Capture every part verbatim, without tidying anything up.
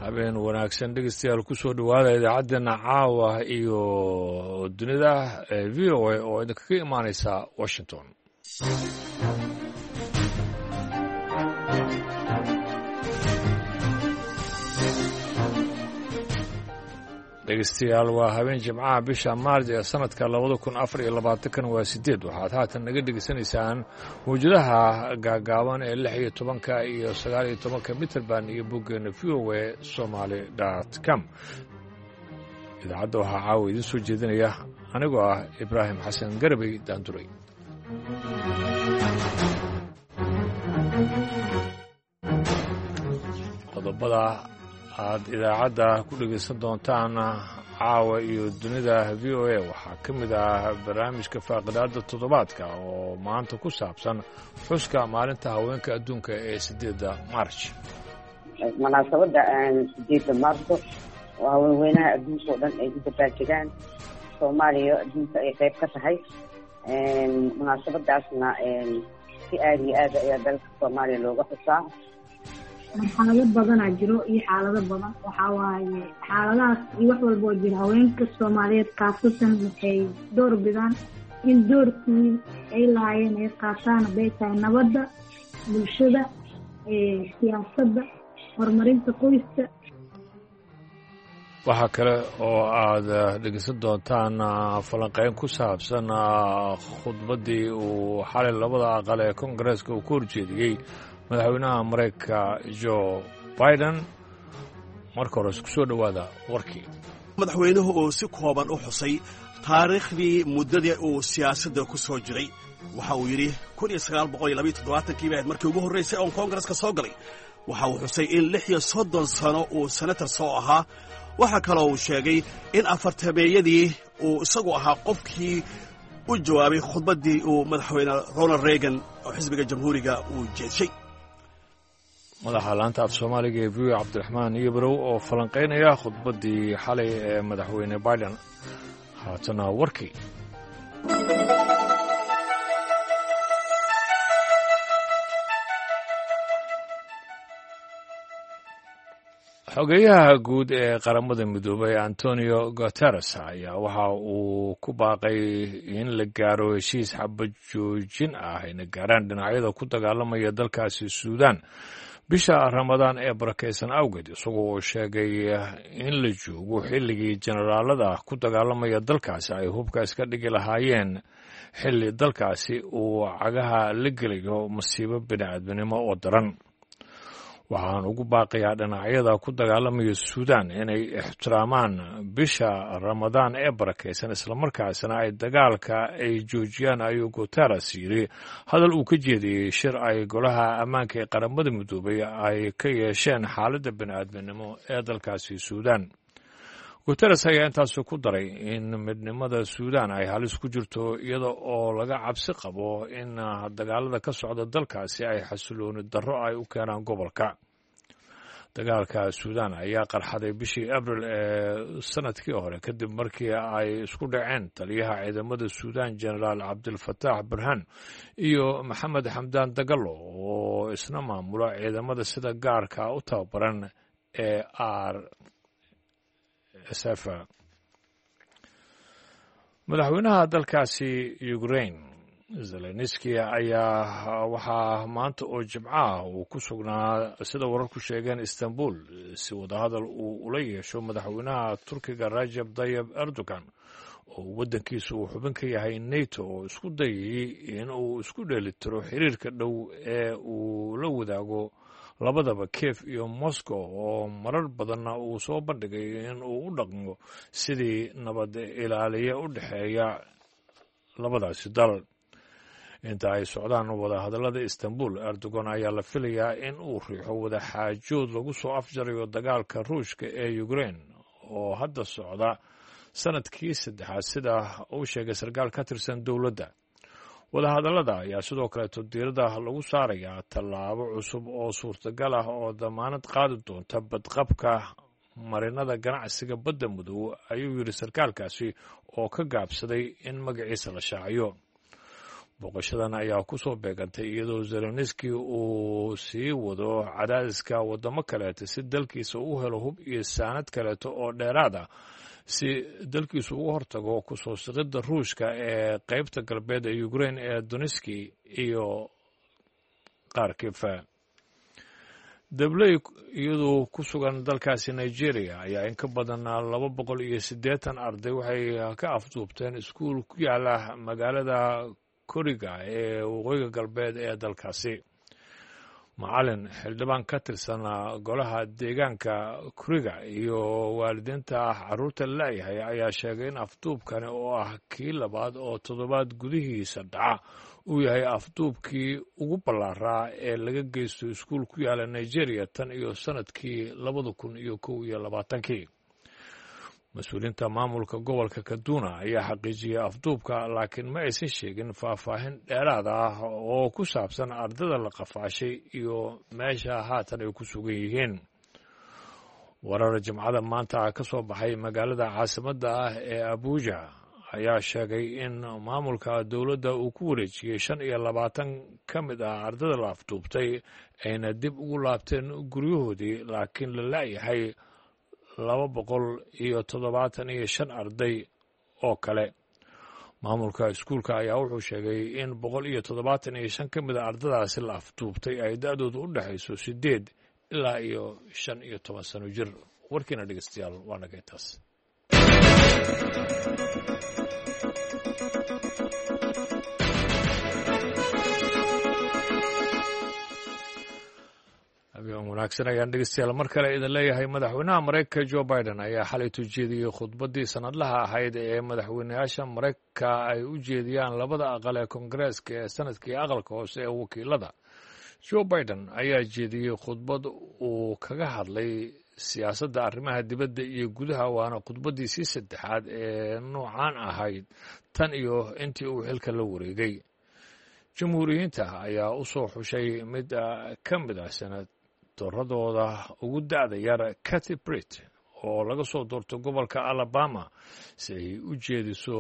habeen wanaagsan dhegeystayaal ku soo dhowaada idaacaddeenna caawa iyo dunida ee v o a oo idinkaga imaanaysa washington dhegeystayaal waa habeen jimcaha bisha maarj ee sanadka labada kun afar iyo labaatankan waa sideed waxaad haatan naga dhegeysanaysaan mawjadaha gaagaaban ee lix iyo tobanka iyo sagaal iyo tobanka mitrband iyo boggeena v o a somaly dot com idaacadda waxaa caawa idiin soo jeedinaya anigoo ah ibraahim xasan garabey daanduray qodobada aad idaacadda ku dhegaysan doontaan caawa iyo dunida v o a waxaa ka mid ah barnaamijka faaqidaadda toddobaadka oo maanta ku saabsan xuska maalinta haweenka adduunka ee sideedda maarj munaasabadda sideedda maarso oo haweenweynaha adduunka oo dhan ay ku dabaaldegaan soomaaliya adduunka ay qayb ka tahay munaasabadaasna si aada iyo aada ayaa dalka soomaaliya looga xusaa marxalado badanaa jiro iyo xaalado badan waxaa waaye xaaladahaas iyo wax walba oo jira haweenka soomaaliyeed kaasatan waxay door bidaan in doorkii ay lahaayeen ay qaataan hadday tahay nabadda bulshada siyaasadda horumarinta qoyska waxaa kale oo aad dhegeysan doontaan falanqeyn ku saabsan khudbaddii uu xalay labada aqal ee kongareeska uu ku horjeediyey madaxweynaha maraykanka jo biden marka hore isku soo dhowaada warkii madaxweynuhu uu si kooban u xusay taariikhdii muddadii uu siyaasadda ku soo jiray waxa uu yidhi kun iyo sagaal boqol iyo labaiyo toddobaatankii bay ahayd markii ugu horraysay oon koongareska soo galay waxa uu xusay in lix iyo soddon sano uu senator soo ahaa waxaa kaloo uu sheegay in afartameeyadii uu isagu ahaa qofkii u jawaabay khudbaddii uu madaxweyne ronald reagan oo xisbiga jamhuuriga uu jeedshay madaxa laanta af soomaaliga ee v o cabdiraxmaan iyobarow oo falanqaynaya khudbaddii xalay ee madaxweyne biden haatana warkii xogeyaha guud ee qaramada midoobay antonio guteres ayaa waxa uu ku baaqay in la gaaro heshiis xabad joojin ah ayna gaaraan dhinacyada ku dagaalamaya dalkaasi suudaan bisha ramadaan ee barakaysan awgeed isagoo uu sheegay in la joogo xilligii jenaraalada ku dagaalamaya dalkaasi ay hubka iska dhigi lahaayeen xilli dalkaasi uu cagaha la gelayo masiibo bini'aadminimo oo daran waxaan ugu baaqayaa dhinacyada ku dagaalamaya suudaan inay ixtiraamaan bisha ramadaan ee barakaysan islamarkaasna ay dagaalka ay joojiyaan ayuu guteres yidhi hadal uu ka jeediyey shir ay golaha ammaanka ee qaramada midoobay ay ka yeesheen xaaladda bini'aadminimo ee dalkaasi suudaan guteres ayaa intaasu ku daray in midnimada suudaan ay halis ku jirto iyada oo laga cabsi qabo in dagaalada ka socda dalkaasi ay xasilooni darro ay u keenaan gobolka dagaalka suudaan ayaa qarxaday bishii abril ee sanadkii hore kadib markii ay isku dhaceen taliyaha ciidamada suudaan jenaraal cabdilfataax burhaan iyo maxamed xamdaan dagalo oo isna maamula ciidamada sida gaarka u tababaran ee r s f madaxweynaha dalkaasi ukrain zelenski ayaa waxaa maanta oo jimcaha uu ku sugnaa sida wararku sheegeen istanbul si wadahadal uu ula yeesho madaxweynaha turkiga rajab tayib erdogan oo waddankiisa uu xubin ka yahay nato oo isku dayayey in uu isku dheelitiro xiriirka dhow ee uu la wadaago labadaba kiev iyo moscow oo marar badanna uu soo bandhigay in uu u dhaqmo sidii nabad ilaaliye u dhexeeya labadaasi dal inta ay socdaan wadahadallada istanbul erdogan ayaa la filayaa in uu riixo wadaxaajood lagu soo afjarayo dagaalka ruushka ee ukrain oo hadda socda sanadkii saddexaad sida uu sheegay sarkaal ka tirsan dowladda wadahadallada ayaa sidoo kaleeto diirada lagu saarayaa tallaabo cusub oo suurtagal ah oo damaanad qaadi doonta badqabka marinada ganacsiga badda madow ayuu yidhi sarkaalkaasi oo ka gaabsaday in magaciisa la shaaciyo booqashadan ayaa ku soo beegantay iyadoo zelenski uu sii wado cadaadiska waddamo kaleeta si dalkiisa u helo hub iyo saanad kaleeto oo dheeraad ah si dalkiisu uga hortago kusoo siqidda ruushka ee qaybta galbeed ee ukrain ee donetski iyo kharkiv dabley iyadoo ku sugan dalkaasi nigeria ayaa in ka badan laba boqol iyo siddeetan arday waxay ka afduubteen iskuul ku yaala magaalada koriga ee waqooyiga galbeed ee dalkaasi macalin xildhibaan ka tirsan golaha deegaanka kuriga iyo waalidiinta carruurta laayahay ayaa sheegay in afduubkani oo ah kii labaad oo toddobaad gudihiisa dhaca uu yahay afduubkii ugu ballaaraa ee laga geysto iskuul ku yaala nigeria tan iyo sannadkii labada kun iyo kow iyo labaatankii mas-uuliyiinta maamulka gobolka kaduna ayaa xaqiijiyey afduubka laakiin ma aysan sheegin faahfaahin dheeraad ah oo ku saabsan ardada la qafaashay iyo meesha haatan ay ku sugan yihiin warar jimcada maanta ka soo baxay magaalada caasimadda ah ee abuja ayaa sheegay in maamulka dowladda uu ku wareejiyey shan iyo labaatan ka mid ah ardada la afduubtay ayna dib ugu laabteen guryahoodii laakiin la la'yahay laba boqol iyo toddobaatan iyo shan arday oo kale maamulka iskuulka ayaa wuxuu sheegay in boqol iyo toddobaatan iyo shan ka mid a ardadaasi la afduubtay ay da-doodu u dhexayso siddeed ilaa iyo shan iyo toban sano jir warkiina dhegeystayaal waa naga intaas wanaagsan ayaan dhegeystayaal mar kale idin leeyahay madaxweynaha maraykanka joe biden ayaa xalay ujeediyey khudbaddii sanadlaha ahayd ee madaxweynayaasha maraykanka ay u jeediyaan labada aqal ee koongareeska ee sanadkii aqalka hoose ee wakiilada joe biden ayaa jeediyey khudbad uu kaga hadlay siyaasadda arrimaha dibadda iyo gudaha waana khudbaddiisii saddexaad ee noocaan ahayd tan iyo intii uu xilka la wareegay jamhuuriyiinta ayaa u soo xushay mid ka mid ah sanad dooradooda ugu da'da yar Kathy Britt oo laga soo doorto gobolka Alabama si ay u jeediso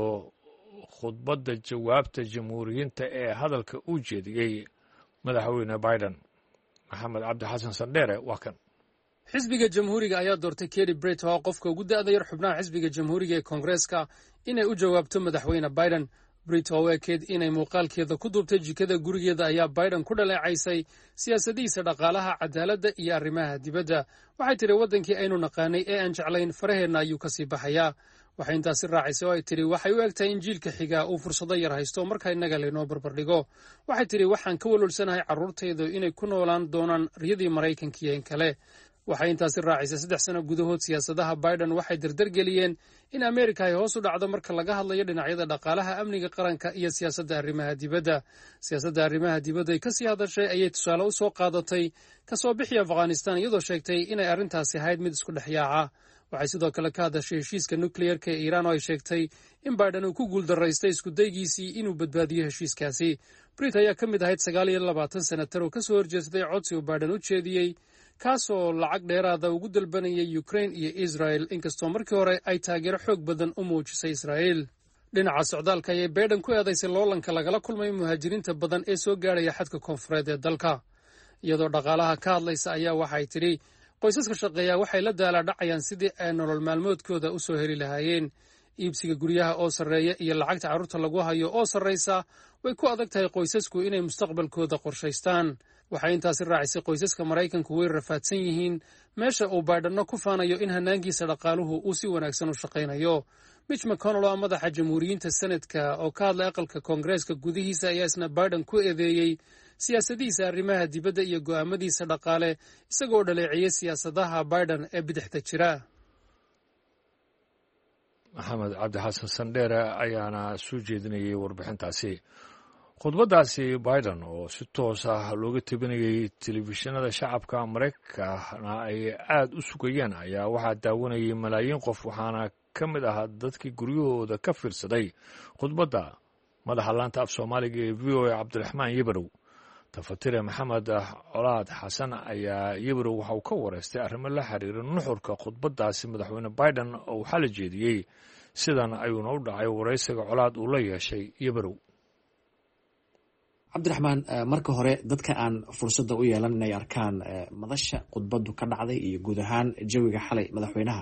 khudbadda jawaabta jamhuuriyiinta ee hadalka u jeediyey madaxweyne Biden maxamed cabdi xasan sandheere waa kan xisbiga jamhuuriga ayaa doortay Kathy Britt oo qofka ugu da'da yar xubnaha xisbiga jamhuuriga ee Koongareeska inay u jawaabto madaxweyne Biden Britt oo ekeed inay muuqaalkeeda ku duubtay jikada gurigeeda ayaa Biden ku dhaleecaysay siyaasadiisa dhaqaalaha cadaaladda iyo arrimaha dibadda waxay tiri wadankii aynu naqaanay ee aan jeclayn faraheenna ayuu ka sii baxayaa waxay intaasi raacisay oo ay tiri waxay u egtahay in jiilka xiga uu fursado yar haysto marka innaga laynoo barbardhigo waxay tiri waxaan ka walwalsanahay carruurtaydu inay ku noolaan doonaan riyadii maraykanka iyo in kale waxay intaasi raacisay saddex sano gudahood siyaasadaha Biden waxay dardargeliyeen in Ameerika ay hoos u dhacdo marka laga hadlayo dhinacyada dhaqaalaha amniga qaranka iyo siyaasadda arrimaha dibadda siyaasadda arrimaha dibadda ay ka sii hadashay ayay tusaale u soo qaadatay ka soo bixi Afghanistan iyadoo sheegtay inay arrintaasi ahayd mid isku dhex yaaca waxay sidoo kale ka hadashay heshiiska nukliyeerka ee Iiraan oo ay sheegtay in Biden uu ku guuldaraystay isku daygiisii inuu badbaadiyo heshiiskaasi Britt ayaa ka mid ahayd sagaal iyo labaatan senatar oo ka soo horjeestay codsi uu Biden u jeediyey kaasoo lacag dheeraada ugu dalbanayay Ukraine iyo Israel inkastoo markii hore ay taageero xoog badan u muujisay Israel dhinaca socdaalka ayay Biden ku eedaysay loolanka lagala kulmay muhaajiriinta badan ee soo gaaraya xadka koonfureed ee dalka iyadoo dhaqaalaha ka hadlaysa ayaa waxay tidhi qoysaska shaqeeya waxay la daalaa dhacayaan sidii ay nolol maalmoodkooda u soo heli lahaayeen iibsiga guryaha oo sarreeya iyo lacagta carruurta lagu hayo oo sarraysa way ku adag tahay qoysasku inay mustaqbalkooda qorshaystaan waxay intaasi raacisay qoysaska Maraykanku way rafaadsan yihiin meesha uu Biden ku faanayo in hanaankiisa dhaqaaluhu uu si wanaagsan u shaqaynayo Mitch McConnell oo madaxa jamhuuriyiinta sanadka oo ka hadlay aqalka Koongareeska gudihiisa ayaa isna Biden ku eedeeyay siyaasadiisa arrimaha dibadda iyo go'aamadiisa dhaqaale isagoo dhaleeciyay siyaasadaha Biden ee bidixda jira maxamed cabdi xasan sandheere ayaana soo jeedinayay warbixintaasi khudbaddaasi Biden oo si toos ah looga tabinayay telefishinada shacabka Maraykankana ay aad u sugayeen ayaa waxaa daawanayay malaayiin qof waxaana ka mid ah dadkii guryahooda ka fiirsaday khudbadda madaxa laanta af Soomaaliga ee V O A Cabdiraxmaan Yibrow tafatire maxamed colaad xasan ayaa Yibrow waxa uu ka wareystay arrimo la xiriira nuxurka khudbaddaasi madaxweyne Biden oo xal jeediyey sidan ayuuna u dhacay wareysiga colaad uu la yeeshay Yibrow cabdiraxmaan marka hore dadka aan fursadda u yeelan inay arkaan madasha khudbadu ka dhacday iyo guud ahaan jawiga xalay madaxweynaha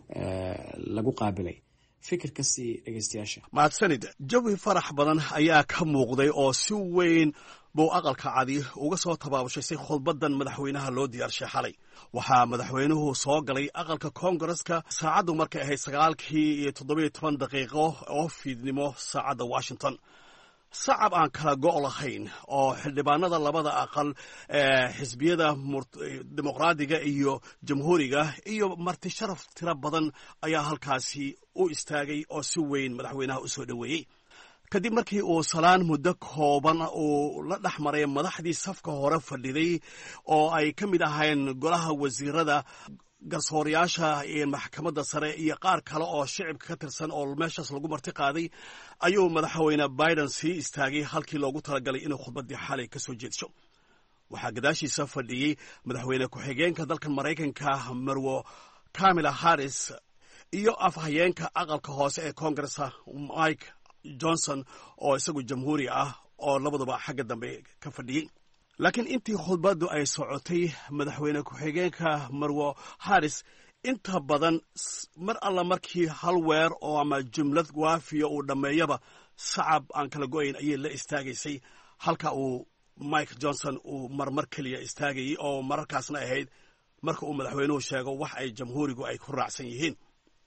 lagu qaabilay fikirka sii dhegeystayaasha. mahadsanid. jawi farax badan ayaa ka muuqday oo si weyn buu aqalka cadi uga soo tabaabushaysay khudbadan madaxweynaha loo diyaarshay xalay. waxaa madaxweynuhu soo galay aqalka koongareska saacaddu markay ahayd sagaalkii iyo toddobiyo toban daqiiqo oo fiidnimo saacadda washington. sacab aan kala go' lahayn oo xildhibaanada labada aqal ee xisbiyada dimuqraadiga iyo jamhuuriga iyo marti sharaf tiro badan ayaa halkaasi u istaagay oo si weyn madaxweynaha u soo dhoweeyey. kadib markii uu salaan muddo kooban uu la dhex maray madaxdii safka hore fadhiday oo ay ka mid ahayn golaha wasiirada, garsoorayaasha iyo maxkamadda sare iyo qaar kale oo shicibka ka tirsan oo meeshaas lagu marti qaaday, ayuu madaxweyne Biden sii istaagay halkii loogu talagalay inuu khudbaddii xalay ka soo jeedsho. waxaa gadaashiisa fadhiyey madaxweyne ku-xigeenka dalkan Maraykanka Marwo Kamala Harris iyo afhayeenka aqalka hoose ee Congress Mike Johnson oo isagu jamhuuri ah oo labaduba xagga dambe ka fadhiyey. laakiin intii khudbaddu ay socotay madaxweyne ku-xigeenka Marwo Harris inta badan mar alla markii hal weer oo ama jumlad waafiya uu dhammeeyaba sacab aan kala go'ayn ayay la istaagaysay, halka uu Mike Johnson uu marmar keliya istaagayay oo mararkaasna ahayd marka uu madaxweynuhu sheego wax ay jamhuurigu ay ku raacsan yihiin.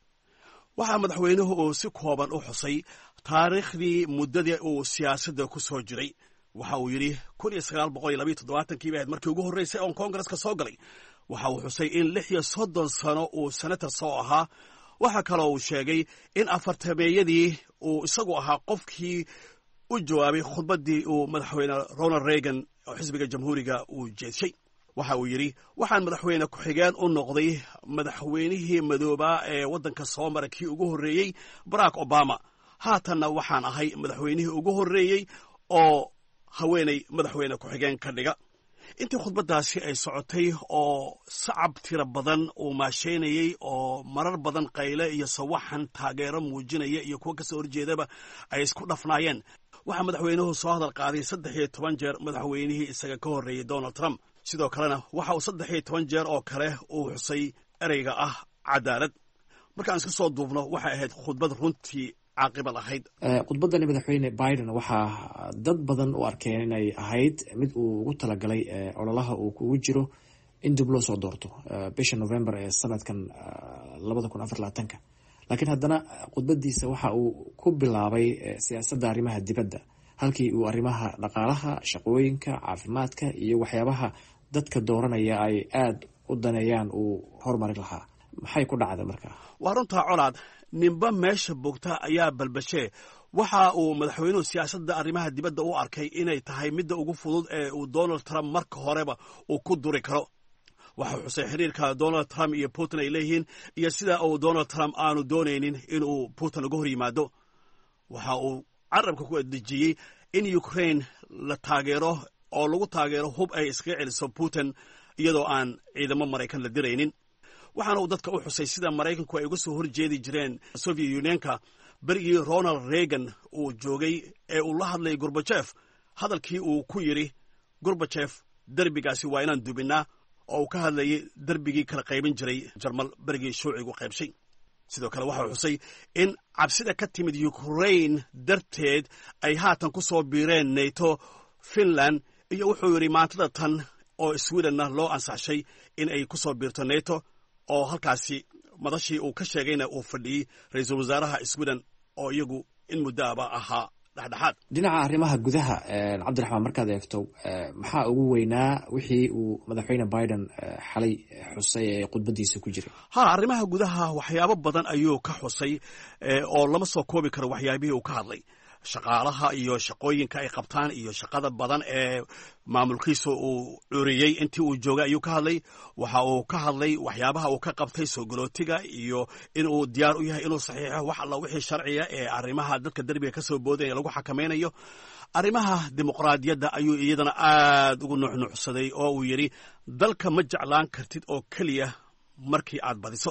waxaa madaxweynuhu uu si kooban u xusay taariikhdii muddadii uu siyaasadda ku soo jiray. waxa uu yidhi kun iyo sagaal boqol iyo labiyo toddobaatankii bay ahayd markii ugu horreysay oon koongareska soo galay. waxa uu xusay in lix iyo soddon sano uu senator soo ahaa. waxaa kaloo uu sheegay in afartameeyadii uu isagu ahaa qofkii u jawaabay khudbaddii uu madaxweyne Ronald Reagan oo xisbiga jamhuuriga uu jeedshay. waxa uu yidhi waxaan madaxweyne ku-xigeen u noqday madaxweynihii madoobaa ee waddanka soo maray kii ugu horreeyey Barack Obama. haatanna waxaan ahay madaxweynihii ugu horreeyey oo haweenay madaxweyne ku-xigeen ka dhiga. intii khudbaddaasi ay socotay oo sacab tiro badan uu maasheynayey oo marar badan qayle iyo sawaxan taageero muujinaya iyo kuwa ka soo horjeedaba ay isku dhafnaayeen, waxaa madaxweynuhu soo hadal qaaday saddex iyo toban jeer madaxweynihii isaga ka horreeyey Donald Trump. sidoo kalena waxa uu saddex iyo toban jeer oo kale uu xusay ereyga ah cadaalad. markaan iska soo duubno waxay ahayd khudbad runtii caaqibad ahayd. khudbaddani madaxweyne Biden waxaa dad badan u arkeen inay ahayd mid uu ugu talagalay ololaha uu kugu jiro in dib loo soo doorto bisha November ee sanadkan labada kun afar labaatanka. laakiin haddana khudbadiisa waxa uu ku bilaabay siyaasadda arrimaha dibadda halkii uu arrimaha dhaqaalaha, shaqooyinka, caafimaadka iyo waxyaabaha dadka dooranaya ay aad u daneeyaan uu horumari lahaa. maxay ku dhacday markaa? waa runtaa colaad. ninba meesha bogta ayaa balbashee. waxa uu madaxweynuhu siyaasadda arrimaha dibadda u arkay inay tahay midda ugu fudud ee uu Donald Trump marka horeba uu ku duri karo. waxaa xusay xiriirka Donald Trump iyo Putin ay leeyihiin iyo sida uu Donald Trump aanu doonaynin inuu Putin uga hor yimaado. waxa uu carabka ku adejiyey in Ukraine la taageero oo lagu taageero hub ay iskaga celiso Putin iyadoo aan ciidamo Maraykan la diraynin. waxaana uu dadka u xusay sida Maraykanku ay uga soo horjeedi jireen Soviet Unionka berigii Ronald Reagan uu joogay ee uu la hadlay Gorbachev, hadalkii uu ku yidhi Gorbachev derbigaasi waa inaan dubinaa, oo uu ka hadlayay derbigii kala qaybin jiray Jarmal berigii shuucigu qaybshay. sidoo kale waxa uu xusay in cabsida ka timid Ukraine darteed ay haatan ku soo biireen NATO, Finland iyo wuxuu yidhi maantada tan oo Swedenna loo ansaxshay in ay ku soo biirto NATO, oo halkaasi madashii uu ka sheegayna uu fadhiyey ra-iisul wasaaraha Sweden oo iyagu in muddaaba ahaa dhexdhexaad. dhinaca arrimaha gudaha cabdiraxmaan markaad eegto maxaa ugu weynaa wixii uu madaxweyne Biden xalay xusay ee khudbadiisa ku jiray? ha arrimaha gudaha waxyaabo badan ayuu ka xusay oo lama soo koobi karo waxyaabihii uu ka hadlay. shaqaalaha iyo shaqooyinka ay qabtaan iyo shaqada badan ee maamulkiisa uu curiyey intii uu joogay ayuu ka hadlay. waxa uu ka hadlay waxyaabaha uu ka qabtay soo galootiga iyo inuu diyaar u yahay inuu saxiixo wax alla wixii sharciya ee arrimaha dadka derbiga ka soo boodaya lagu xakamaynayo. arrimaha dimuqraadiyadda ayuu iyadana aad ugu nuuxnuuxsaday oo uu yidhi dalka ma jeclaan kartid oo keliya markii aad badiso,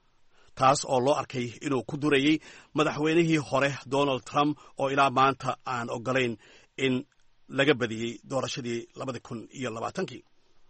taas oo loo arkay inuu ku durayey madaxweynihii hore Donald Trump oo ilaa maanta aan ogolayn in laga badiyey doorashadii labadi kun iyo labaatankii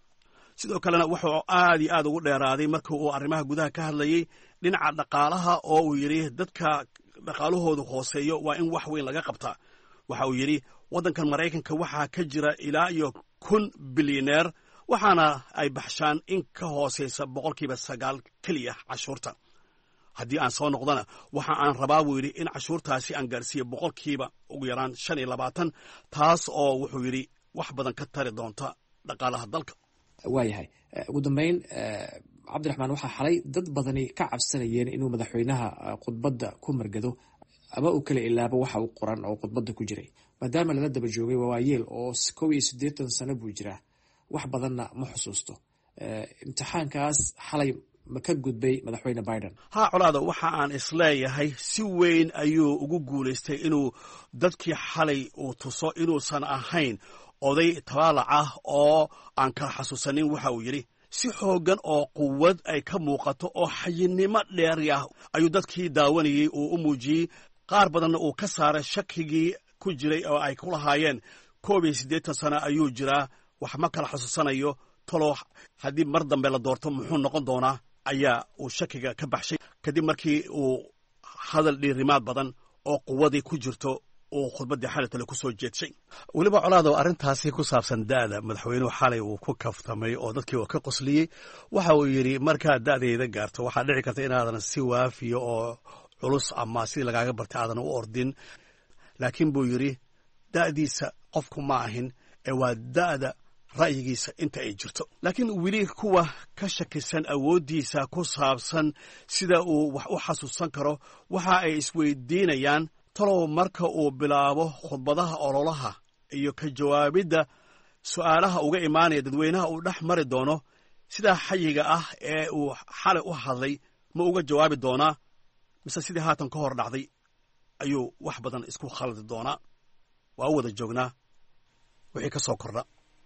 sidoo kalena wuxuu aad iyo aad ugu dheeraaday markii uu arrimaha gudaha ka hadlayey dhinaca dhaqaalaha oo uu yidhi dadka dhaqaalahoodu hooseeyo waa in wax weyn laga qabtaa waxa uu yidhi waddankan maraykanka waxaa ka jira ilaa iyo kun bilyaneer waxaana ay baxshaan in ka hooseysa boqolkiiba sagaal keliya cashuurta haddii aan soo noqdana waxa aan rabaa buu yidhi in cashuurtaasi aan gaarsiiyo boqolkiiba ugu yaraan shan iyo labaatan taas oo wuxuu yidhi wax badan ka tari doonta dhaqaalaha dalka waayahay ugu dambeyn cabdiraxmaan waxaa xalay dad badani ka cabsanayeen inuu madaxweynaha khudbadda ku margado ama uu kala ilaabo waxa uu qoran oo khudbadda ku jiray maadaama lala daba joogay waayeel oo kow iyo siddeetan sano buu jiraa wax badanna ma xusuusto imtixaankaas xalay ma ka gudbay madaxweyne biden haa colaada waxa aan isleeyahay si weyn ayuu ugu guulaystay inuu dadkii xalay uu tuso inuusan ahayn oday tabaalac ah oo aan kala xasuusanin waxa uu yidhi si xooggan oo quwad ay ka muuqato oo xayinimo dheeri ah ayuu dadkii daawanayey uu u muujiyey qaar badanna uu ka saaray shakigii ku jiray oo ay ku lahaayeen koob iyo siddeetan sano ayuu jiraa wax ma kala xasuusanayo talo haddii mar dambe la doorto muxuu noqon doonaa ayaa uu shakiga ka baxshay kadib markii uu hadal dhiirimaad badan oo quwadii ku jirto uu khudbaddii xalay tale ku soo jeedshay weliba colaado arrintaasi ku saabsan da'da madaxweynuhu xalay uu ku kaftamay oo dadkii uu ka qosliyey waxa uu yidhi markaad da'dayda gaarto waxaa dhici karta inaadan si waafiyo oo culus ama sidii lagaaga bartay aadan u ordin laakiin buu yidhi da'diisa qofku ma ahin ee waa da'da ra'yigiisa inta ay jirto laakiin weli kuwa ka shakisan awooddiisa ku saabsan sida uu wax u xasuusan karo waxa ay isweydiinayaan talow marka uu bilaabo khudbadaha ololaha iyo ka jawaabidda su'aalaha uga imaanaya dadweynaha uu dhex mari doono sidaa xayiga ah ee uu xalay u hadlay ma uga jawaabi doonaa mise sidii haatan ka hor dhacday ayuu wax badan isku khaldi doonaa waa u wada joognaa wixii ka soo kordha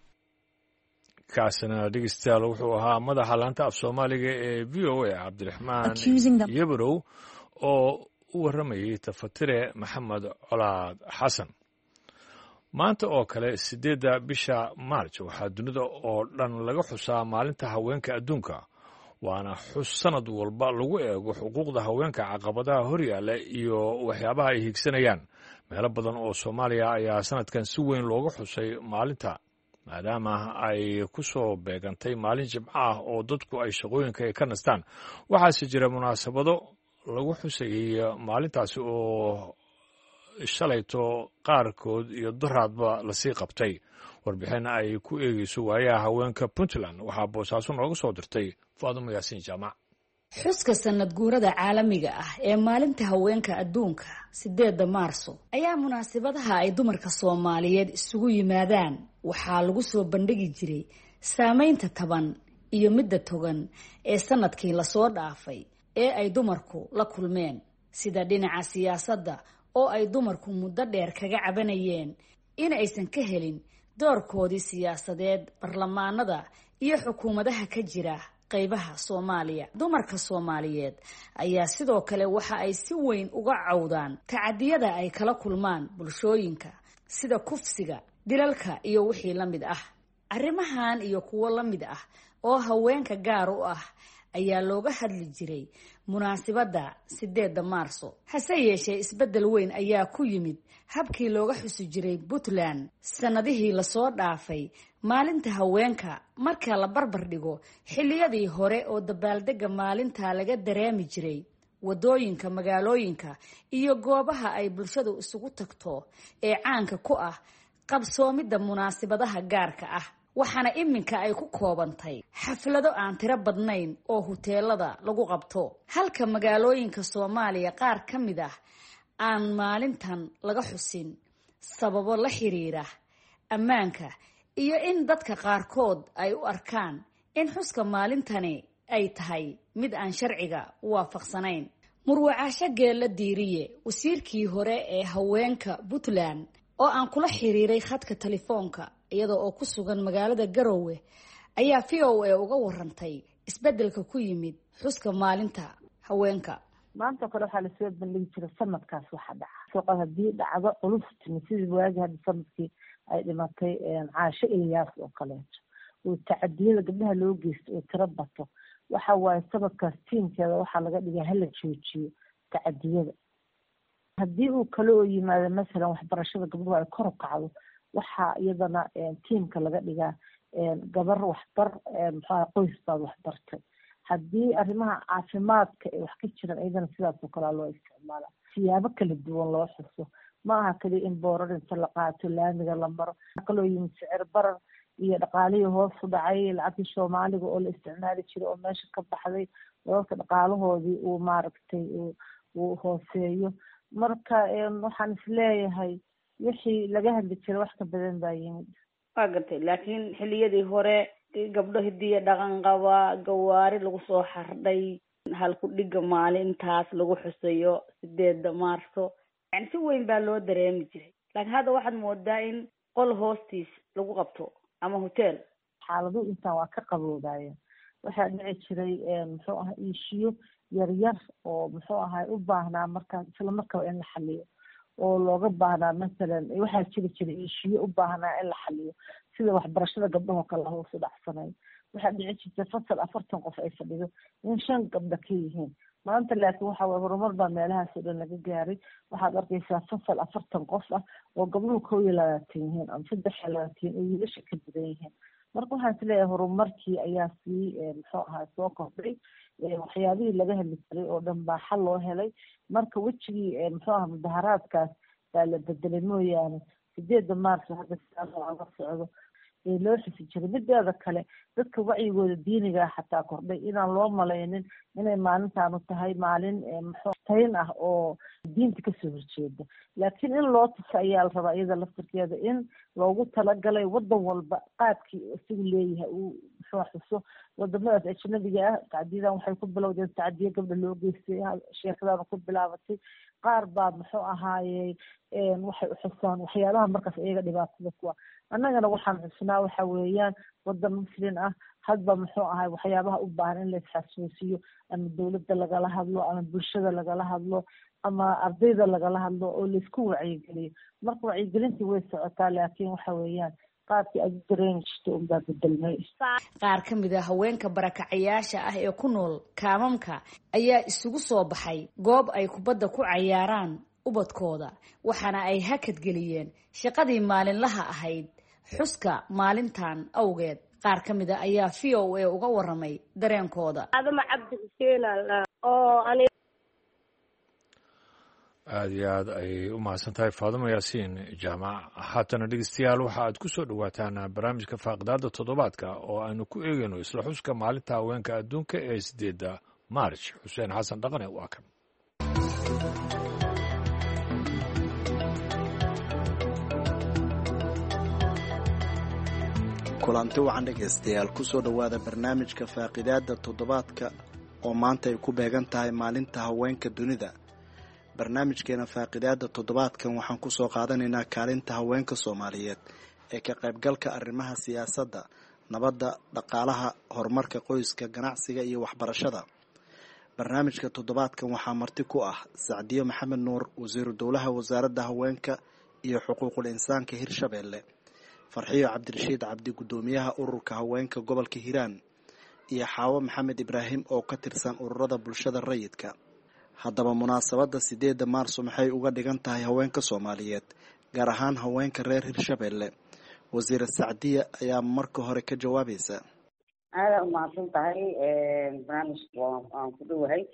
kaasina dhegeystayaal wuxuu ahaa madaxa laanta af soomaaliga ee v o a cabdiraxmaan yabarow oo u warramayey tafatire maxamed colaad xasan maanta oo kale siddeedda bisha maarj waxaa dunida oo dhan laga xusaa maalinta haweenka adduunka waana xus sanad walba lagu eego xuquuqda haweenka caqabadaha horyaalla iyo waxyaabaha ay higsanayaan meelo badan oo soomaaliya ayaa sanadkan si weyn looga xusay maalinta maadaama ay ku soo beegantay maalin jimco ah oo dadku ay shaqooyinka ay ka nastaan waxaase jira munaasabado lagu xusayay maalintaasi oo shalayto qaarkood iyo daraadba lasii qabtay warbixin ay ku eegeyso waayaha haweenka puntland waxaa boosaaso nooga soo dirtay faadumo yaasiin jaamac xuska sanad guurada caalamiga ah ee maalinta haweenka adduunka sideedda maarso ayaa munaasabadaha ay dumarka soomaaliyeed isugu yimaadaan waxaa lagu soo bandhigi jiray saamaynta taban iyo midda togan ee sanadkii lasoo dhaafay ee ay dumarku la kulmeen sida dhinaca siyaasadda oo ay dumarku muddo dheer kaga cabanayeen in aysan ka helin doorkoodii siyaasadeed barlamaanada iyo xukuumadaha ka jira qaybaha Soomaaliya. Dumarka Soomaaliyeed ayaa sidoo kale waxa ay si weyn uga cawdaan tacadiyada ay kala kulmaan bulshooyinka sida kufsiga, dilalka iyo wixii la mid ah. Arrimahan iyo kuwo la mid ah oo haweenka gaar u ah ayaa looga hadli jiray munaasabada sideedda Maarso. Hase yeeshee isbedel weyn ayaa ku yimid habkii looga xusi jiray Puntland sanadihii la soo dhaafay maalinta haweenka marka la barbar dhigo xilliyadii hore oo dabaaldega maalinta laga dareemi jiray wadooyinka magaalooyinka iyo goobaha ay bulshadu isugu tagto ee caanka ku ah qabsoomida munaasabadaha gaarka ah. waxaana iminka ay ku koobantay xaflado aan tiro badnayn oo huteelada lagu qabto halka magaalooyinka Soomaaliya qaar ka mid ah aan maalintan laga xusin sababo la xiriira ammaanka iyo in dadka qaarkood ay u arkaan in xuska maalintani ay tahay mid aan sharciga waafaqsanayn. Murwacasho Geela Diiriye, wasiirkii hore ee haweenka Puntland oo aan kula xiriiray khadka telefoonka iyada oo ku sugan magaalada Garowe ayaa V O A uga warantay isbedelka ku yimid xuska maalinta haweenka. maanta kale waxaa lasoo bandhigi jiray sanadkaas waxa dhaca suuqa haddii dhacdo culus timi sidii waagi hadda sanadkii ay dhimatay caasho ilyaas oo kaleeto oo tacadiyada gabdhaha loo geysto oo tiro bato waxa waaye sanadkaas tiimkeeda waxaa laga dhigaa hala joojiyo tacadiyada haddii uu kale oo yimaado masalan waxbarashada gabdhuhu ay kor u kacdo waxaa iyadana tiimka laga dhigaa gabar waxbar maxaa qoys baad waxbartay haddii arrimaha caafimaadka ee wax ka jiran iyadana sidaas oo kalea loo isticmaala siyaabo kala duwan loo xuso ma aha kaliya in boorar inta la qaato laamiga la maro kaloo yimid sicir barar iyo dhaqaalihii hoos u dhacay lacagtii soomaaliga oo la isticmaali jiray oo meesha ka baxday dadka dhaqaalahoodii uu maaragtay uu hooseeyo marka waxaan isleeyahay wixii laga hadli jiray wax ka badan baa yimid waa gartay laakiin xilliyadii hore gabdho hidiya dhaqan qaba gawaari lagu soo xardhay halku dhiga maalintaas lagu xusayo sideeda maarso yani si weyn baa loo dareemi jiray laakiin hadda waxaad moodaa in qol hoostiis lagu qabto ama hotel xaaladuhu intaan waa ka qaboodaayeen waxaa dhici jiray muxuu ahaa iishiyo yaryar oo muxuu ahaa u baahnaa markaas isla markaba in la xaliyo oo looga baahnaa masalan waxaa jiri jiray iishiyo u baahnaa in la xaliyo sida waxbarashada gabdhahoo kale hoos u dhacsanayo waxaa dhici jirtay fasal afartan qof ay fadhido in shan gabdha ka yihiin maanta laakiin waxa waye horumar baa meelahaas oo dhan laga gaaray waxaad arkaysaa fasal afartan qof ah oo gabdhuhu kow iyo labaatan yihiin ama saddex iyo labaatan oo wiilasha ka badan yihiin marka waxaan isleeyahay horumarkii ayaa sii muxuu ahaa soo kordhay waxyaabihii laga heli jiray oo dhan baa xal loo helay marka wejigii muxuu ahaa mudaharaadkaas baa la bedelay mooyaane sideeda maarso hadda sidaas laga socdo ee loo xusi jiray mideeda kale dadka wacyigooda diinigaa xataa kordhay inaan loo malaynin inay maalintaanu tahay maalin muxuu tayn ah oo diinta kasoo horjeeda laakiin in loo tuso ayaa la rabaa iyada laftirkeeda in loogu talagalay wadan walba qaabkii isagu leeyahay uu muxuu xuso wadamadaas ajnabiga ah tacdiyadan waxay ku bilowdeen tacdiyo gabdha loo geystay sheekadaana ku bilaabatay qaar baa muxuu ahaayey waxay uxusaan waxyaabaha markaas iyaga dhibaatada kuwa annagana waxaan xusnaa waxa weeyaan wadan muslim ah hadba muxuu ahay waxyaabaha u baahan in la isxasuusiyo ama dawladda lagala hadlo ama bulshada lagala hadlo ama ardayda lagala hadlo oo laisku wacyigeliyo marka wacyigelintii way socotaa laakiin waxa weeyaan qaabkii aad dareen jirto unbaa bedelmay qaar ka mid ah haweenka barakacayaasha ah ee ku nool kaamamka ayaa isugu soo baxay goob ay kubadda ku cayaaraan ubadkooda waxaana ay hakadgeliyeen shaqadii maalinlaha ahayd xuska maalintan awgeed qaar ka mid a ayaa v o a uga waramay dareenkooda adama cabdi xuseen oo ani aada iyo aad ayay u mahadsan tahay faadimo yaasiin jaamac haatana dhegeystayaal waxa aad ku soo dhowaataan barnaamijka faaqidaada toddobaadka oo aanu ku eegayno isla xuska maalinta haweenka adduunka ee sideedda maarch xuseen xasan dhaqane waa kan kulanti wacan dhegaystayaal kusoo dhowaada barnaamijka faaqidaada toddobaadka oo maanta ay ku beegan tahay maalinta haweenka dunida barnaamijkeena faaqidaada toddobaadkan waxaan kusoo qaadanaynaa kaalinta haweenka soomaaliyeed ee ka qaybgalka arrimaha siyaasadda nabadda dhaqaalaha horumarka qoyska ganacsiga iyo waxbarashada barnaamijka toddobaadkan waxaa marti ku ah sacdiyo maxamed nuur wasiiru dowlaha wasaaradda haweenka iyo xuquuqul insaanka hirshabeelle farxiyo cabdirashiid cabdi guddoomiyaha ururka haweenka gobolka hiiraan iyo xaawo maxamed ibraahim oo ka tirsan ururada bulshada rayidka haddaba munaasabadda sideedda maarso maxay uga dhigan tahay haweenka soomaaliyeed gaar ahaan haweenka reer hirshabeelle wasiire sacdiya ayaa marka hore ka jawaabaysa aada umahadsan tahay barnaamijka waan ku dhowahay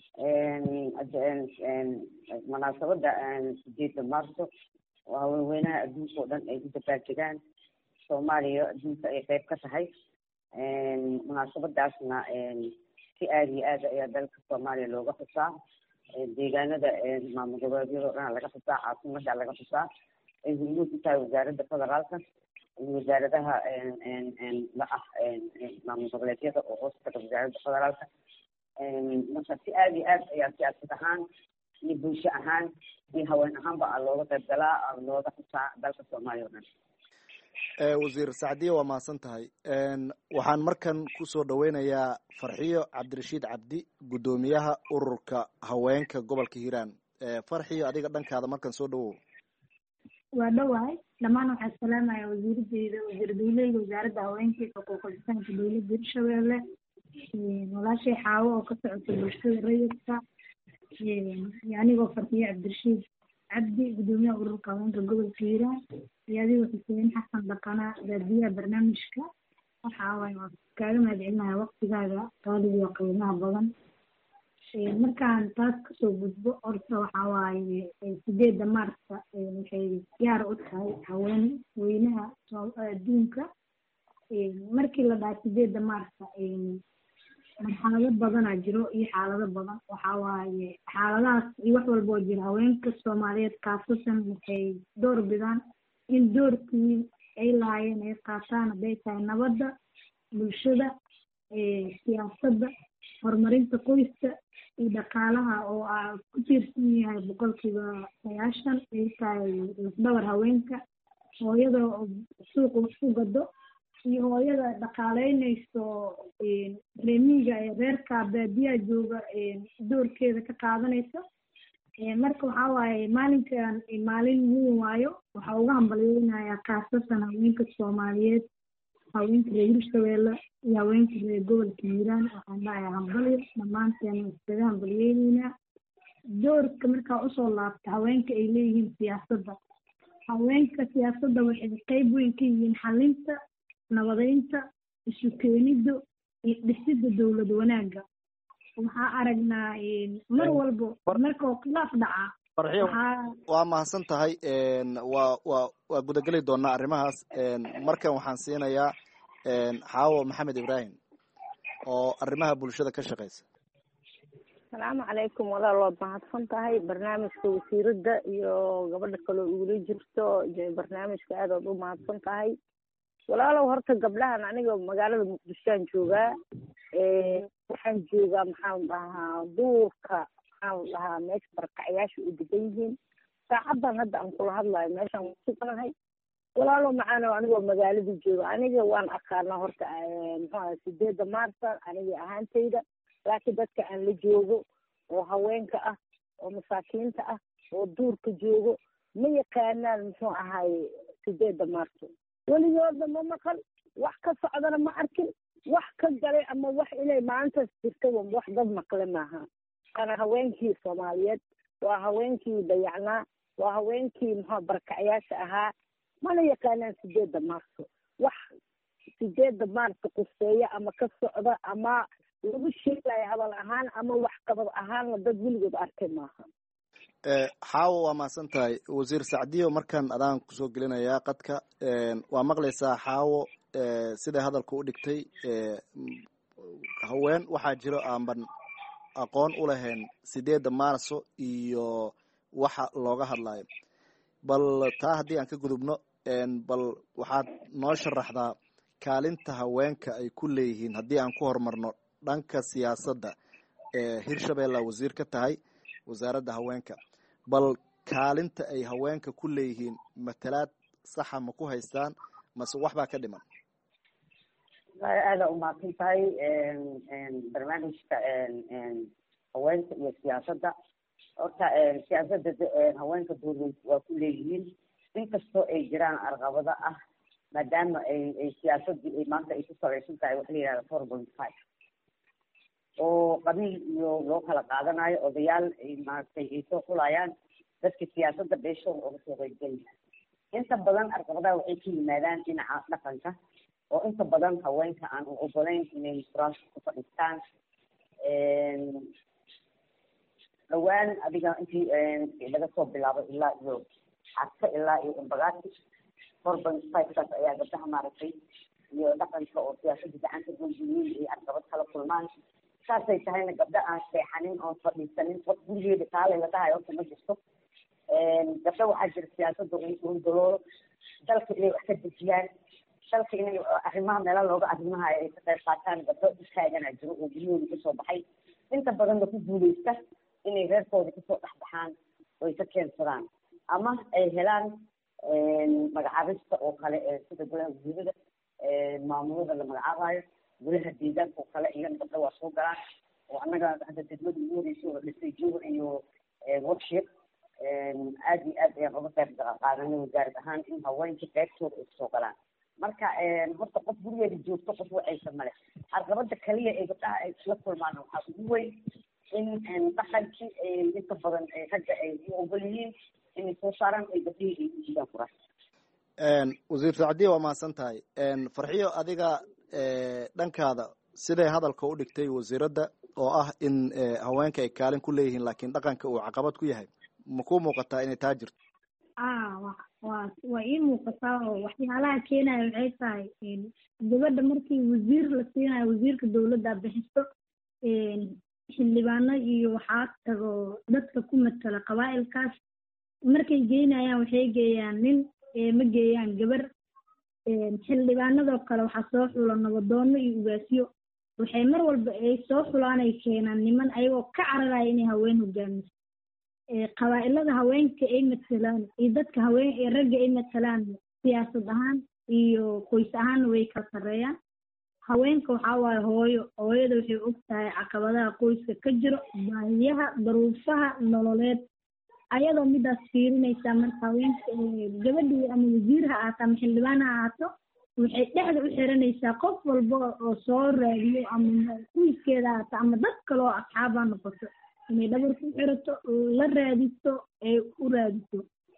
munaasabadda sideedda maarso waa haweenweynaha adduunka oo dhan ay u dabaaldegaan soomaaliya adduunka ay qayb ka tahay munaasabadaasna si aada iyo aada ayaa dalka soomaaliya looga xusaa deegaanada maamul goboleedyada o dhan laga xusaa caasimada laga xusaa ay hurmuud u tahay wasaaradda federaalka iyo wasaaradaha la ah maamul goboleedyada oo hoos taga wasaaradda federaalka marka si aada iyo aad ayaa siyaasad ahaan iyo bulsho ahaan iyo haween ahaanba a looga qayb galaa looga xusaa dalka soomaaliya o dhan wasiir sacdiye waa mahadsan tahay. waxaan markan kusoo dhaweynayaa farxiyo cabdirashiid cabdi, guddoomiyaha ururka haweenka gobolka hiiraan. farxiyo, adiga dhankaada markan soo dhawow. waa dhawahay dhammaan waxaa salaamaya wasiiradeyda wasiir dawleyda wasaaradda haweenka iyo xuquuqul insaanka dowladda hirshabeelle, walaashay xaawo oo ka socota bulshada rayidka, iyo anigoo farxiyo cabdirashiid cabdi, guddoomiyaha ururka haweenka gobolka hiiraan, iyo adigoo xuseen xasan dhaqana daadiyaha barnaamijka. waxa waaye waa kaaga mahadcelinayaa waqtigaaga qaaliga iyo qiimaha badan. markaan taas kasoo gudbo, horta waxa waaye sideedda maarsa waxay gaar u tahay haween weynaha adduunka. markii la dhaha sideedda maarsa marxalado badanaa jiro iyo xaalado badan. waxa waaye xaaladahaas iyo wax walba oo jira, haweenka soomaaliyeed kaasasan waxay door bidaan in doorkii ay lahaayeen ay qaataan, hadday tahay nabadda, bulshada, siyaasadda, horumarinta qoyska iyo dhaqaalaha oo aa ku tiirsan yahay boqolkiiba sagaashan. ay tahay lafdhabar haweenka, hooyada suuqa wax ku gado iyo hooyada dhaqaaleynayso reemiga ee reerka baadiyaha jooga doorkeeda ka qaadanaysa. marka waxaa waaye maalinkan maalin weyn waayo. waxaa uga hambalyeynayaa kaasasan haweenka soomaaliyeed, haweenka reer hirshabeelle iyo haweenka reer gobolka hiiraan. waxaan dhahayaa hambalyo dhammaanteen iskaga hambalyeyneynaa. doorka markaa usoo laabta haweenka ay leeyihiin siyaasadda. haweenka siyaasadda waxay qeyb weyn ka yihiin xalinta, nabadeynta, isu keenidda iyo dhisidda dowlad wanaagga. waxaa aragnaa mar walbo markao khilaaf dhacaa. farxiyo waa mahadsan tahay. waa waa waa gudageli doonaa arrimahaas. markan waxaan siinayaa xaawo maxamed ibraahim oo arrimaha bulshada ka shaqeysa. asalaamu calaykum walaal, waad mahadsan tahay. barnaamijka wasiiradda iyo gabadha kaloo igula jirto barnaamijka aad aad u mahadsan tahay. walaalow horta gabdhahan aniga magaalada muqdishoaan joogaa. waxaan joogaa maxaan dhahaa duurka, maxaan dhahaa meesha barkacyaasha u degan yihiin. saacadan hadda aan kula hadlayo meeshaan wasuganahay. walaalow macaano anigoo magaaladii jooga, aniga waan aqaanaa horta muxuaha sideedda maarsa aniga ahaantayda. laakiin dadka aan la joogo oo haweenka ah oo masaakiinta ah oo duurka joogo ma yaqaanaan muxuu ahaay sideedda maarso. weligooda ma maqal, wax ka socdana ma arkin, wax ka galay ama wax inay maalintaas jirtaba wax dad maqle maaha. waana haweenkii soomaaliyeed, waa haweenkii dayacnaa, waa haweenkii muxua barkacyaasha ahaa. mana yaqaanaan sideedda maarso. wax sideedda maarso quseeya ama ka socda ama lagu sheegayo hadal ahaan ama wax qabad ahaanna dad weligood arkay maaha. xaawo waa mahadsan tahay. wasiir sacdiyo, markaan adaan kusoo gelinayaa qadka. waa maqlaysaa xaawo siday hadalka u dhigtay. haween waxaa jiro aanban aqoon u lahayn sideedda maarso iyo waxa looga hadlayo. bal taa haddii aan ka gudubno, bal waxaad noo sharaxdaa kaalinta haweenka ay ku leeyihiin haddii aan ku horumarno dhanka siyaasadda. hirshabeella wasiir ka tahay wasaaradda haweenka. bal kaalinta ay haweenka ku leeyihiin matalaad saxa ma ku haystaan mase waxbaa ka dhiman? aada umahadsan tahay. barnaamijka haweenka iyo siyaasadda, horta siyaasadda haweenka dowlad waa ku leeyihiin, inkastoo ay jiraan arqabado ah maadaama ay ay siyaasaddii ay maanta ay ku salaysan tahay waxa la yihahda four point five oo qabiil iyo loo kala qaadanayo. odayaal ay maaragtay ay soo xulayaan dadka siyaasadda beeshooda oga soo qeybgeli. inta badan arqabadaha waxay ka yimaadaan dhinaca dhaqanka, oo inta badan haweenka aan u ogolayn inay kuraasta ku fadhiistaan. dhawaan adiga intii laga soo bilaabo ilaa iyo xadka ilaa iyo imbagaati four point five kaas ayaa gabdhaha maaragtay iyo dhaqanka oo siyaasadda gacanta googiyey ay arqabad kala kulmaan. saasay tahayna gabdha aan seexanin oon fadhiisanin qof gurigeeda kaale la dhahayo horta ma jirto. gabdha waxaa jira siyaasadda undaloolo dalka inay wax ka dejiyaan, dalka inay arrimaha meela looga arrimahayo ay ka qayb qaataan. gabdho istaagana jiro oo guryahooda kasoo baxay, inta badanna ku guuleysta inay reerkooda kasoo dhexbaxaan oo ay ka keensadaan ama ay helaan magacaabista oo kale sida golaha wasiirada maamulada la magacaabayo golaha deegaanka oo kale iyana gabdho waa soo galaan oo annaga hadda degmada ugu horeysa oo dhisay jooga iyo workshop aad iyo aad ayaan uga qayb qaadanay wasaarad ahaan in haweenka qaybtooda ay soo galaan marka horta qof gurigeeda joogto qof wacaysa male caqabada kaliya ee gabdhaha ay isla kulmaan waxaa ugu weyn in dhaqankii inta badan ragga ay u ogol yihiin inay soo saaraan ay gabdhihii ay u jidaan kuraas wasiir sacdiya waa mahadsan tahay farxiyo adiga dhankaada siday hadalka u dhigtay wasiiradda oo ah in haweenka ay kaalin ku leeyihiin laakiin dhaqanka uu caqabad ku yahay ma ku muuqataa inay taa jirto wa wa waa ii muuqataa oo waxyaalaha keenaya waxay tahay gabadha markii wasiir la siinayo wasiirka dawladda bixiso xildhibaano iyo waxaa tago dadka ku matala qabaa'ilkaas markay geynayaan waxay geeyaan nin ma geeyaan gabar xildhibaanadoo kale waxaa soo xula nabadoono iyo ugaasyo waxay mar walba ay soo xulaan ay keenaan niman ayagoo ka cararaya inay haween hogaamiso qabaa'ilada haweenka ay matalaan iyo dadka haween ee ragga ay matalaan siyaasad ahaan iyo qoys ahaanna way kala sarreeyaan haweenka waxaa waaye hooyo hooyada waxay og tahay caqabadaha qoyska ka jiro baahiyaha daruufaha nololeed ayadoo midaas fiirinaysaa marka haweenka gabadhii ama wasiir ha ahaato ama xildhibaan ha ahaato waxay dhexda u xiranaysaa qof walba oo soo raadiyo ama qoyskeeda ahaato ama dad kale oo asxaaba noqoto inay dhabarka u xirato la raadiso ee u raadiso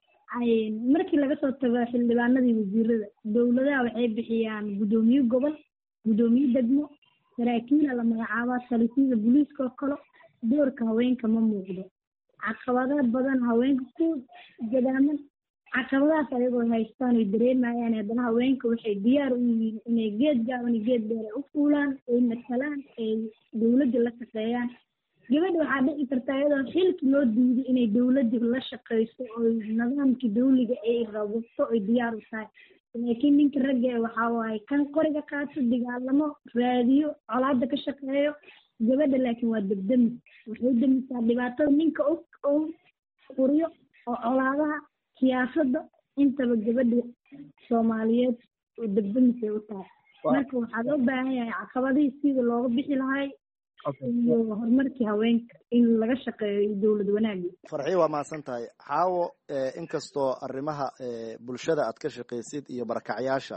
markii laga soo tago xildhibaanadii wasiirada dowladaha waxay bixiyaan guddoomiye gobol guddoomiye degmo saraakiila la magacaabaa talisida booliiska oo kale doorka haweenka ma muuqdo caqabado badan haweenka ku gadaaman caqabadahaas ayagoo haystaan ay dareemayaan haddana haweenka waxay diyaar u yihiin inay geed gaaban iyo geed dheer u fuulaan ay matalaan ay dowladda la shaqeeyaan gabadha waxaa dhici karta iyadoo xilki loo diiday inay dowladda la shaqeyso oo nidaamkii dawliga ay rabato ay diyaar u tahay laakiin ninka ragga waxaa waaye kan qoriga qaato dagaalamo raadiyo colaada ka shaqeeyo gabadha laakiin waa degdemis waxay demisaa dhibaatada ninka og oo furiyo oo colaadaha siyaasadda intaba gabadha soomaaliyeed oo degdemisay u tahay marka waxaa loo baahan yahay caqabadihii sida looga bixi lahay iyo horumarkii haweenka in laga shaqeeyo dowlad wanaagi farxiyo waa mahadsan tahay xaawo inkastoo arrimaha bulshada aad ka shaqaysid iyo barakacyaasha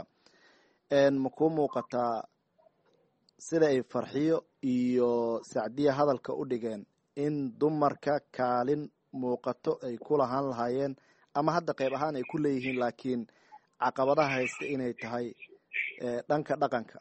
ma kuu muuqataa sida ay farxiyo iyo sacdiya hadalka u dhigeen in dumarka kaalin muuqato ay ku lahaan lahaayeen ama hadda qayb ahaan ay ku leeyihiin laakiin caqabadaha haysta inay tahay dhanka dhaqanka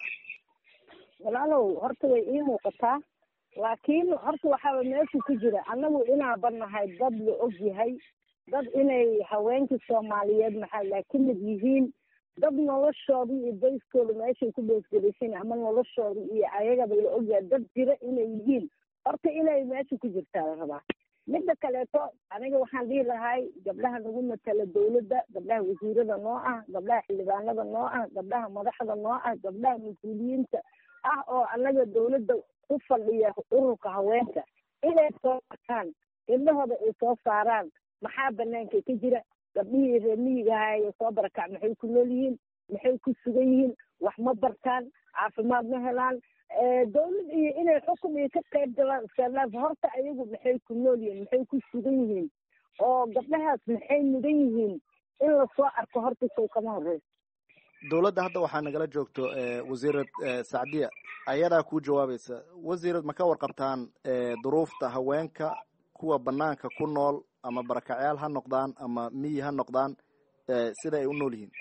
walaalow horta way ii muuqataa laakiin horta waxaaba meesha ku jira annagu inaaba nahay dad la og yahay dad inay haweenka soomaaliyeed maxaa laa ka mid yihiin dad noloshooda iyo bayskooda meeshay ku beesgelaysan ama noloshooda iyo ayagaba la ogyahay dad jira inay yihiin horta inay meesha ku jirtaa la rabaa midda kaleeto aniga waxaan dhihi lahay gabdhaha nagu matala dawladda gabdhaha wasiirada noo ah gabdhaha xildhibaanada noo ah gabdhaha madaxda noo ah gabdhaha mas-uuliyiinta ah oo annaga dawladda ku fadhiya ururka haweenka inay soo arkaan indhahooda ay soo saaraan maxaa banaanka ka jira gabdhihii reer miyiga ahaye soo barakac maxay ku nool yihiin maxay ku sugan yihiin wax ma bartaan caafimaad ma helaan dawlad iyo inay xukun iyo ka qayb galaan iskalaaf horta ayagu maxay ku nool yihiin maxay ku sugan yihiin oo gabdhahaas maxay mudan yihiin in lasoo arko horta sow kama horeyso dowladda hadda waxaa nagala joogto wasiirad sacdiya ayadaa kuu jawaabaysa wasiirad ma ka warqabtaan duruufta haweenka kuwa banaanka ku nool ama barakacyaal ha noqdaan ama miyi ha noqdaan sida ay u nool yihiin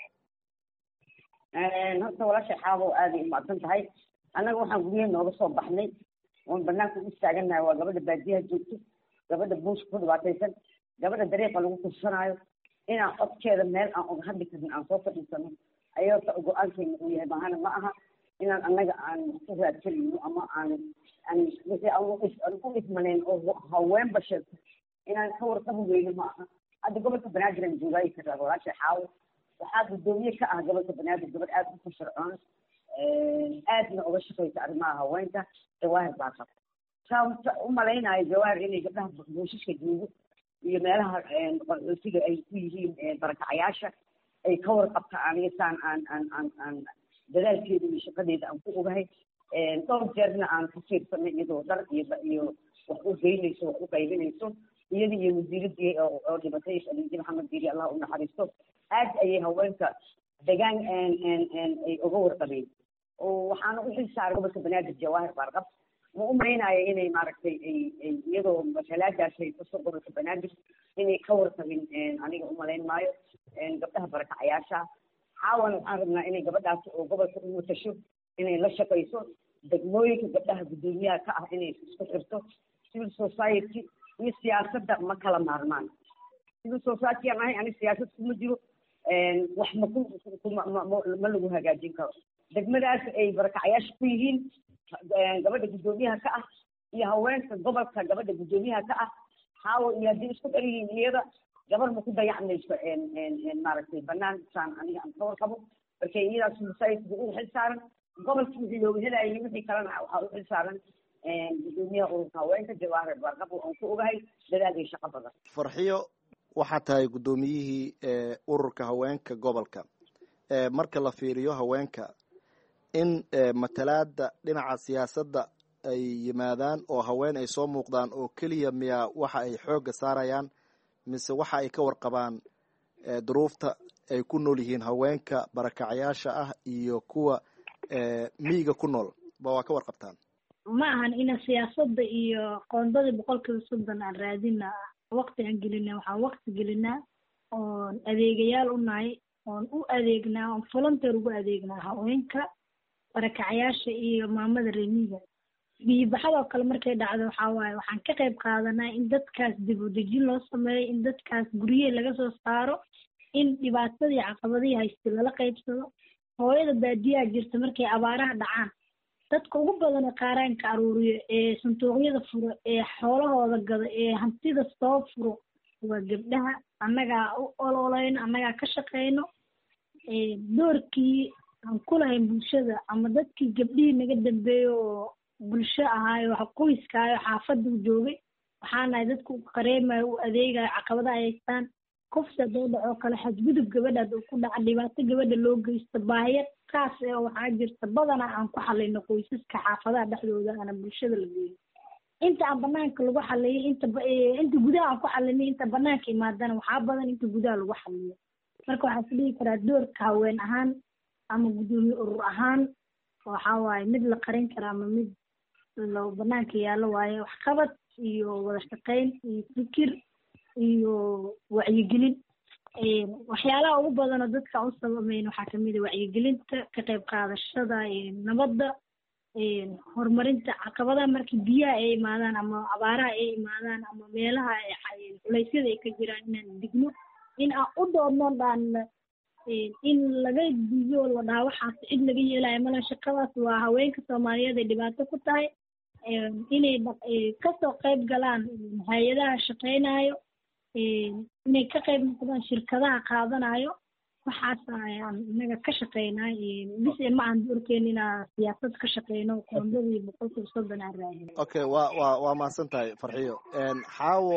horta walaasha xaabo aada ay umacsan tahay annaga waxaan guryaha nooga soo baxnay oon banaanka u istaaganahay waa gabadha baadiyaha joogto gabadha buuska ku dhibaataysan gabadha dariiqa lagu kursanaayo inaan codkeeda meel aan uga hadli karin aan soo fadhiisano ayota go-aankeena uu yahay mahana ma aha inaan annaga aan ku raadsanayno ama aan aan wixii aan u ismanayn oo haweenba sheegto inaan ka warqabi weyno ma aha hadda gobolka banaadir aan joogaayi karaa walaasha xaawo waxaa guddoomiye ka ah gobolka banaadir gabadh aada u firfircoon aadna uga shaqaysa arrimaha haweenka jawaahir baa qabta saa u malaynayo jawaahir inay gabdhaha buushishka joogo iyo meelaha qaxootiga ay ku yihiin barakacayaasha ay ka warqabta aniga saan aan aan aan aan dadaalkeeda iyo shaqadeeda aan ku ogahay dhowr jeerna aan ka fiirsanay iyadoo dhar iyo iyo wax u geynayso wax u qaybinayso iyada iyo wasiiradii oo dhibatay khadiija maxamed diiri allah u naxariisto aad ayay haweenka degaan ay uga warqabeen oo waxaana u xil saaray gobolka banaadir jawaahir baarqab ma u malaynayo inay maaragtay ay ay iyadoo matalaadaas ay kasoo gobolka banaadir inay ka warqabin aniga u malayn maayo gabdhaha barakacayaasha xaawan waxaan rabnaa inay gabadhaas oo gobolka u matasho inay la shaqayso degmooyinka gabdhaha guddoomiyaha ka ah inay isku xirto civil society iyo siyaasadda ma kala maarmaan civil society aan ahay ani siyaasad kuma jiro wax ma ku ma lagu hagaajin karo degmadaas ay barakacayaasha ku yihiin gabadha guddoomiyaha ka ah iyo haweenka gobolka gabadha guddoomiyaha ka ah haawo iyo haddii isku dhar yihiin iyada gabar ma ku dayacmayso maaragtay banaan saan aniga aan ka warqabo marka iyadaas society u xil saaran gobolkii wixii looga helayay wixii kalena waxaa u xil saaran guddoomiyaha ururka haweenka jawaahir baarqab aan ku ogahay dadaal iyo shaqo badan. farxiyo waxaa tahay guddoomiyihii ururka haweenka gobolka marka la fiiriyo haweenka in matalaada dhinaca siyaasadda ay yimaadaan oo haween ay soo muuqdaan oo keliya miyaa waxa ay xoogga saarayaan mise waxa ay ka warqabaan duruufta ay ku nool yihiin haweenka barakacayaasha ah iyo kuwa miyiga ku nool ba waa ka warqabtaan? ma ahan ina siyaasadda iyo qoondadii boqolkiiba soddon aan raadina waqti aan gelina waxaan waqti gelinaa oon adeegayaal u nahay oon u adeegnaa oon volunteer ugu adeegnaa haweenka barakacayaasha iyo maamada reemiga biyibaxadoo kale markay dhacdo waxaa waaye waxaan ka qayb qaadanaa in dadkaas dib u dejin loo sameeyo in dadkaas guryahe laga soo saaro in dhibaatadii caqabadihii haysta lala qaybsado hooyada baadiyaha jirta markay abaaraha dhacaan dadka ugu badan ee qaaraanka aruuriyo ee sanduuqyada furo ee xoolahooda gado ee hantida soo furo waa gabdhaha annagaa u ololeyno annagaa ka shaqeyno doorkii aan ku lahayn bulshada ama dadkii gabdhihii naga dambeeyo oo bulsho ahaayo wax qoyskaayo xaafadda u joogay waxaa nahay dadka u qareemayo u adeegayo caqabadaha ay haystaan kufsi haddoo dhacoo kale xadgudub gabadha hadduu ku dhaca dhibaato gabadha loo geysto baahiyad kaas ee waxaa jirta badanaa aan ku xalino qoysaska xaafadaha dhexdooda ana bulshada la geeyo inta aan banaanka lagu xaliyo inta inta gudaha aan ku xalinay inta banaanka imaadana waxaa badan inta gudaha lagu xaliyo marka waxaa is dhihi karaa doorka haween ahaan ama guddoomiye urur ahaan waxaa waaye mid la qarin kara ama mid loo banaanka yaallo waaye waxqabad iyo wada shaqeyn iyo fikir iyo wacyigelin waxyaalaha ugu badanoo dadka u sabameyn waxaa kamid a wacyigelinta ka qayb qaadashada nabadda horumarinta caqabadaha markii biyaha ay imaadaan ama abaaraha ay imaadaan ama meelaha culeysyada ay ka jiraan inaan digno in aan u doodno dhaan in laga diyo la dhaha waxaas cid laga yeelayo mala shaqadaas waa haweenka soomaaliyeed ay dhibaato ku tahay inay kasoo qayb galaan hay-adaha shaqeynayo inay ka qayb noqdaan shirkadaha qaadanayo waxaas ayaan inaga ka shaqeynaa bis ma aan doorkeyn inaa siyaasad ka shaqeyno qoondadii boqolkiiba soddon aan raadin. okay waa waa waa mahadsan tahay farxiyo xaawo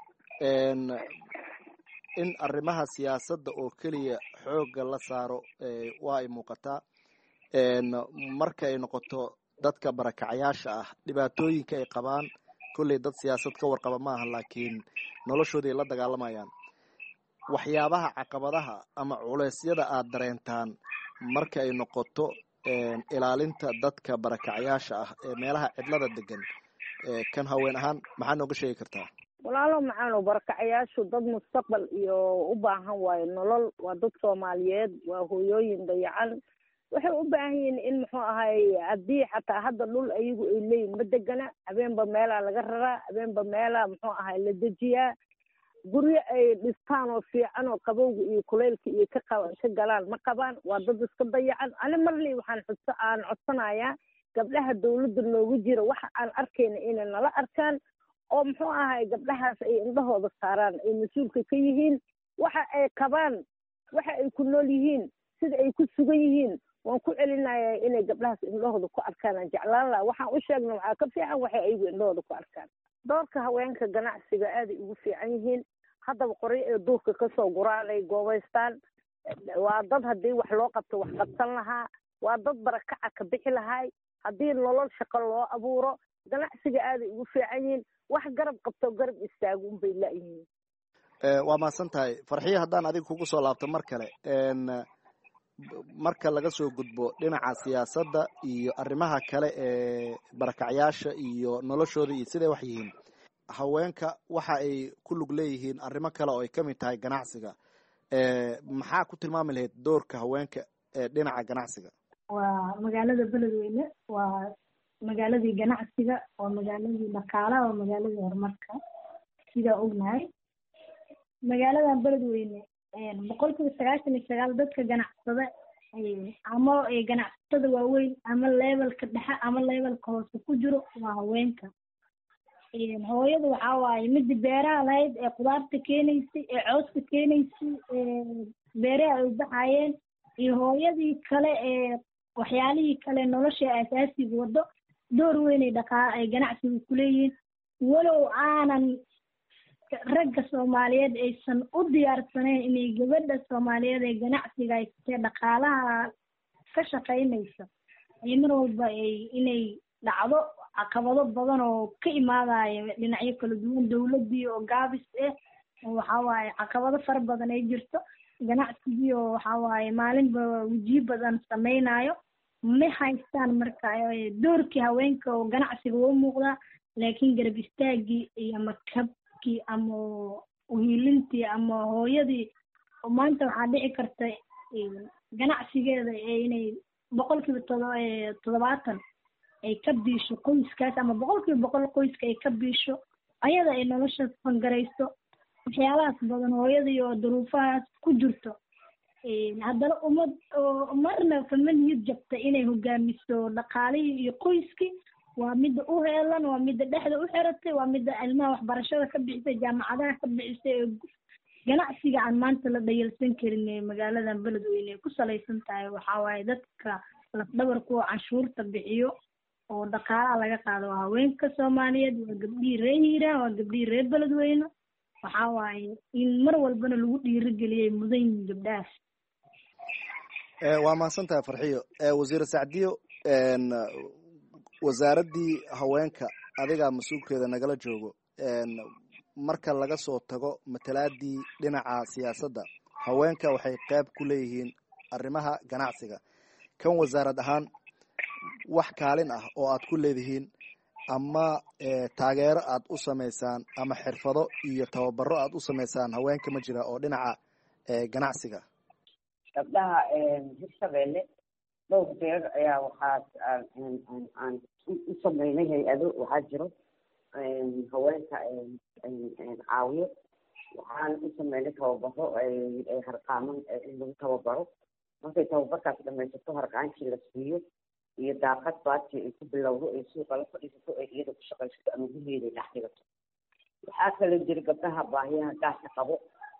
in arrimaha siyaasadda oo keliya xoogga la saaro waa ay muuqataa marka ay noqoto dadka barakacayaasha ah dhibaatooyinka ay qabaan kolley dad siyaasad ka warqaba maaha laakiin noloshooda ay la dagaalamayaan waxyaabaha caqabadaha ama culeysyada aad dareentaan marka ay noqoto ilaalinta dadka barakacayaasha ah ee meelaha cidlada degan kan haween ahaan maxaa nooga sheegi kartaa? walaalo macaano barakacayaashu dad mustaqbal iyo u baahan waayo nolol waa dad soomaaliyeed waa hooyooyin dayacan waxay u baahan yihiin in muxuu ahay haddii xataa hadda dhul ayagu ay leeyihin ma degana habeenba meelaa laga raraa habeenba meelaa muxuu ahay la dejiyaa guryo ay dhistaan oo fiican oo qabowga iyo kuleylka iyo ka ka galaan ma qabaan waa dad iska dayacan ani marley waxaan xudso aan codsanayaa gabdhaha dawladda noogu jira waxa aan arkayna inay nala arkaan oo muxuu ahay gabdhahaas ay indhahooda saaraan ay mas-uulka ka yihiin waxa ay qabaan waxa ay ku nool yihiin sida ay ku sugan yihiin waan ku celinayaa inay gabdhahaas indhahooda ku arkaan aan jeclaan laha waxaan u sheegna waxaa ka fiican waxay ayagu indhahooda ku arkaan doorka haweenka ganacsiga aaday ugu fiican yihiin haddaba qoryo ee duurka kasoo guraan ay goobaystaan waa dad haddii wax loo qabto wax qabsan lahaa, waa dad barakaca ka bixi lahay, haddii nolol shaqo loo abuuro ganacsiga aaday ugu fiican yihiin, wax garab qabto garab istaago unbay laayihiin. waa mahadsan tahay farxiyo. haddaan adiga kugu soo laabto mar kale, marka laga soo gudbo dhinaca siyaasadda iyo arrimaha kale ee barakacyaasha iyo noloshooda iyo siday wax yihiin, haweenka waxa ay ku lug leeyihiin arrimo kale oo ay ka mid tahay ganacsiga. maxaa ku tilmaami lahayd doorka haweenka ee dhinaca ganacsiga? waa magaalada beledweyne, waa magaaladii ganacsiga, waa magaaladii dhaqaalaha, waa magaaladii horumarka. sidaa ognahay magaaladan beledweyne boqolkiiba sagaashan iyo sagaal dadka ganacsada ama ganacsatada waaweyn ama levelka dhexe ama levelka hoose ku jiro waa haweenka. hooyada waxaa waaye midda beeraha lahayd ee khudaarta keenaysay ee cooska keenaysay ee beeraha ay baxayeen, iyo hooyadii kale ee waxyaalihii kale nolosha asaasiga wado door weynay dhaqaa ay ganacsiga kuleeyihiin. walow aanan ragga soomaaliyeed aysan u diyaarsanayn inay gabadha soomaaliyeed ee ganacsiga ay katee dhaqaalaha ka shaqaynaysa ay mar walba ay inay dhacdo caqabado badan oo ka imaadaya dhinacyo kala duwan, dawladii oo gaabis ah waxaa waaye caqabado fara badan ay jirto, ganacsigii oo waxaa waaye maalinba wejiyo badan samaynayo ma haystaan. marka doorkii haweenka oo ganacsiga u muuqdaa, laakiin garab istaagii iyo makabkii ama uhiilintii ama hooyadii maanta waxaa dhici karta ganacsigeeda inay boqolkiiba toddobaatan ay ka biisho qoyskaas ama boqolkiiba boqol qoyska ay ka biisho, ayada ay nolosha fangarayso waxyaalahaas badan hooyadii oo duruufahaas ku jirto. haddana ummad oo marna kama niyad jabta inay hogaamiso dhaqaalihii iyo qoyskii. waa midda u heelan, waa midda dhexda u xiratay, waa midda ilmaha waxbarashada ka bixisay, jaamacadaha ka bixisay. ganacsiga aan maanta la dhayalsan karin ee magaaladan beledweyne ku salaysan tahay waxaa waaye dadka lafdhabarka oo canshuurta bixiyo oo dhaqaalaha laga qaado waa haweenka Soomaaliyeed, waa gabdhihii reer Hiiraan, waa gabdhihii reer beledweyne. waxaa waaye in mar walbana lagu dhiirigeliyay mudan yihiin gabdhahaas. waa mahadsan tahay farxiyo. wasiir Sacdiyo, wasaaraddii haweenka adigaa mas-uulkeeda nagala joogo, marka laga soo tago matalaadii dhinaca siyaasadda, haweenka waxay qayb ku leeyihiin arrimaha ganacsiga. kan wasaarad ahaan wax kaalin ah oo aad ku leedihiin ama taageero aad u samaysaan ama xirfado iyo tababaro aad u samaysaan haweenka ma jira oo dhinaca ganacsiga? gabdhaha hirshabeelle dhowr jeer ayaa waxaa aan u sameynay hay-ado waxaa jiro haweenka caawiyo. waxaan u sameynay tababaro ay harqaaman in lagu tababaro. markay tababarkaas dhamaysato harqaankii la siiyo iyo daaqad baadkii ay ku bilowdo ay suuqa la fadhiisato ay iyada ku shaqaysato ama gurgeeda ay dhex dhigato. waxaa kaloo jira gabdhaha baahiyaha gaarka qabo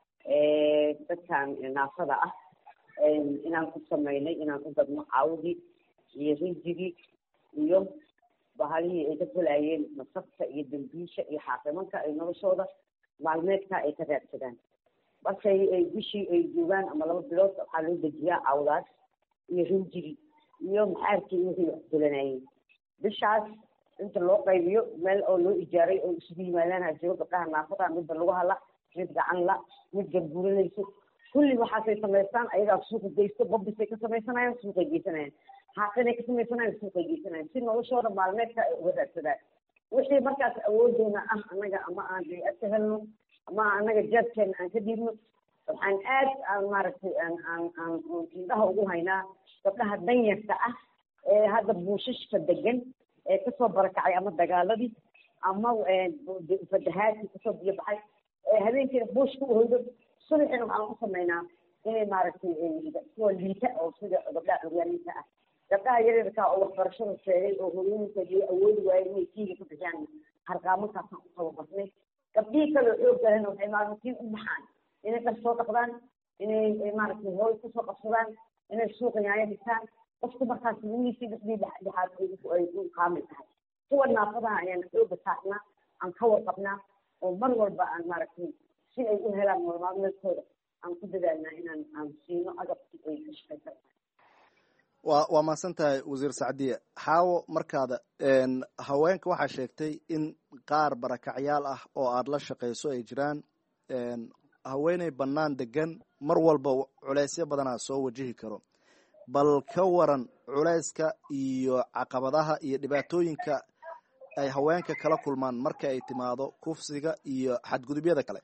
dadkan naafada ah inaan ku sameynay inaan ku gadno caawdii iyo rinjigii iyo bahalihii ay ka helayeen masabta iyo dambiisha iyo xaaqimanka ay noloshooda maalmeedka ay ka raadsadaan. markay ay bishii ay joogaan ama laba bilood waxaa loo dejiyaa caawdaas iyo rinjigii iyo maxaarkii wixii wax dulanayeen. bishaas inta loo qaybiyo meel oo loo ijaaray oo isugu yimaadaan ha jiro gabdhaha naafada, midba lagu hala, mid gacan la, mid garbuuranayso, kulli waxaasay samaystaan. ayagaa suuqa geysto, babisay ka samaysanayaan, suuqay geysanayaan, xaaqinay ka samaysanayaan, suuqay geysanayaan, si noloshooda maalmeedka ay uga raadsadaan. wixii markaas awoodeena ah annaga ama aan hay-ad ka helno ama annaga jeebkeena aan ka dhiibno, waxaan aad aan maaragtay aan aan aan indhaha ugu haynaa gabdhaha danyarta ah ee hadda buushashka degan ee kasoo barakacay ama dagaaladii ama fatahaadkii kasoo biyo baxay ee habeenkiina buushka u hoydo. subaxina waxaan u samaynaa inay maaragtay kuwa liita oo sida gabdhaha curyaaniinta ah, gabdhaha yaryarka oo waxbarashada sheegay oo hooyooyinka iyo awoodi waayeen inay tiiga ku bixiyaan harqaamankaasaan u tababarnay. gabdhihii kaloo xoog galena waxay maalintiin u baxaan inay dhar soo dhaqdaan, inay maaragtay hooy kusoo qabsadaan, inay suuqa yaayo dhistaan. qofku markaas lugiisii dhexdii dhexaad ay u kaamil tahay. kuwa naafadaha ayaan xooga saarnaa, aan ka warqabnaa oo mar walba aan maaragtay si ay u helaan nolol maalmeedkooda aan ku dadaalnaa inaan aan siino agabkii ay ka shaqayn karaan. waa waa mahadsan tahay wasiir Sacdiya. Xaawo, markaada haweenka waxaa sheegtay in qaar barakacyaal ah oo aad la shaqayso ay jiraan, haweeney bannaan degan mar walba culeysyo badanaa soo wajihi karo. bal ka waran culeyska iyo caqabadaha iyo dhibaatooyinka ay haweenka kala kulmaan marka ay timaado kufsiga iyo xadgudubyada kale?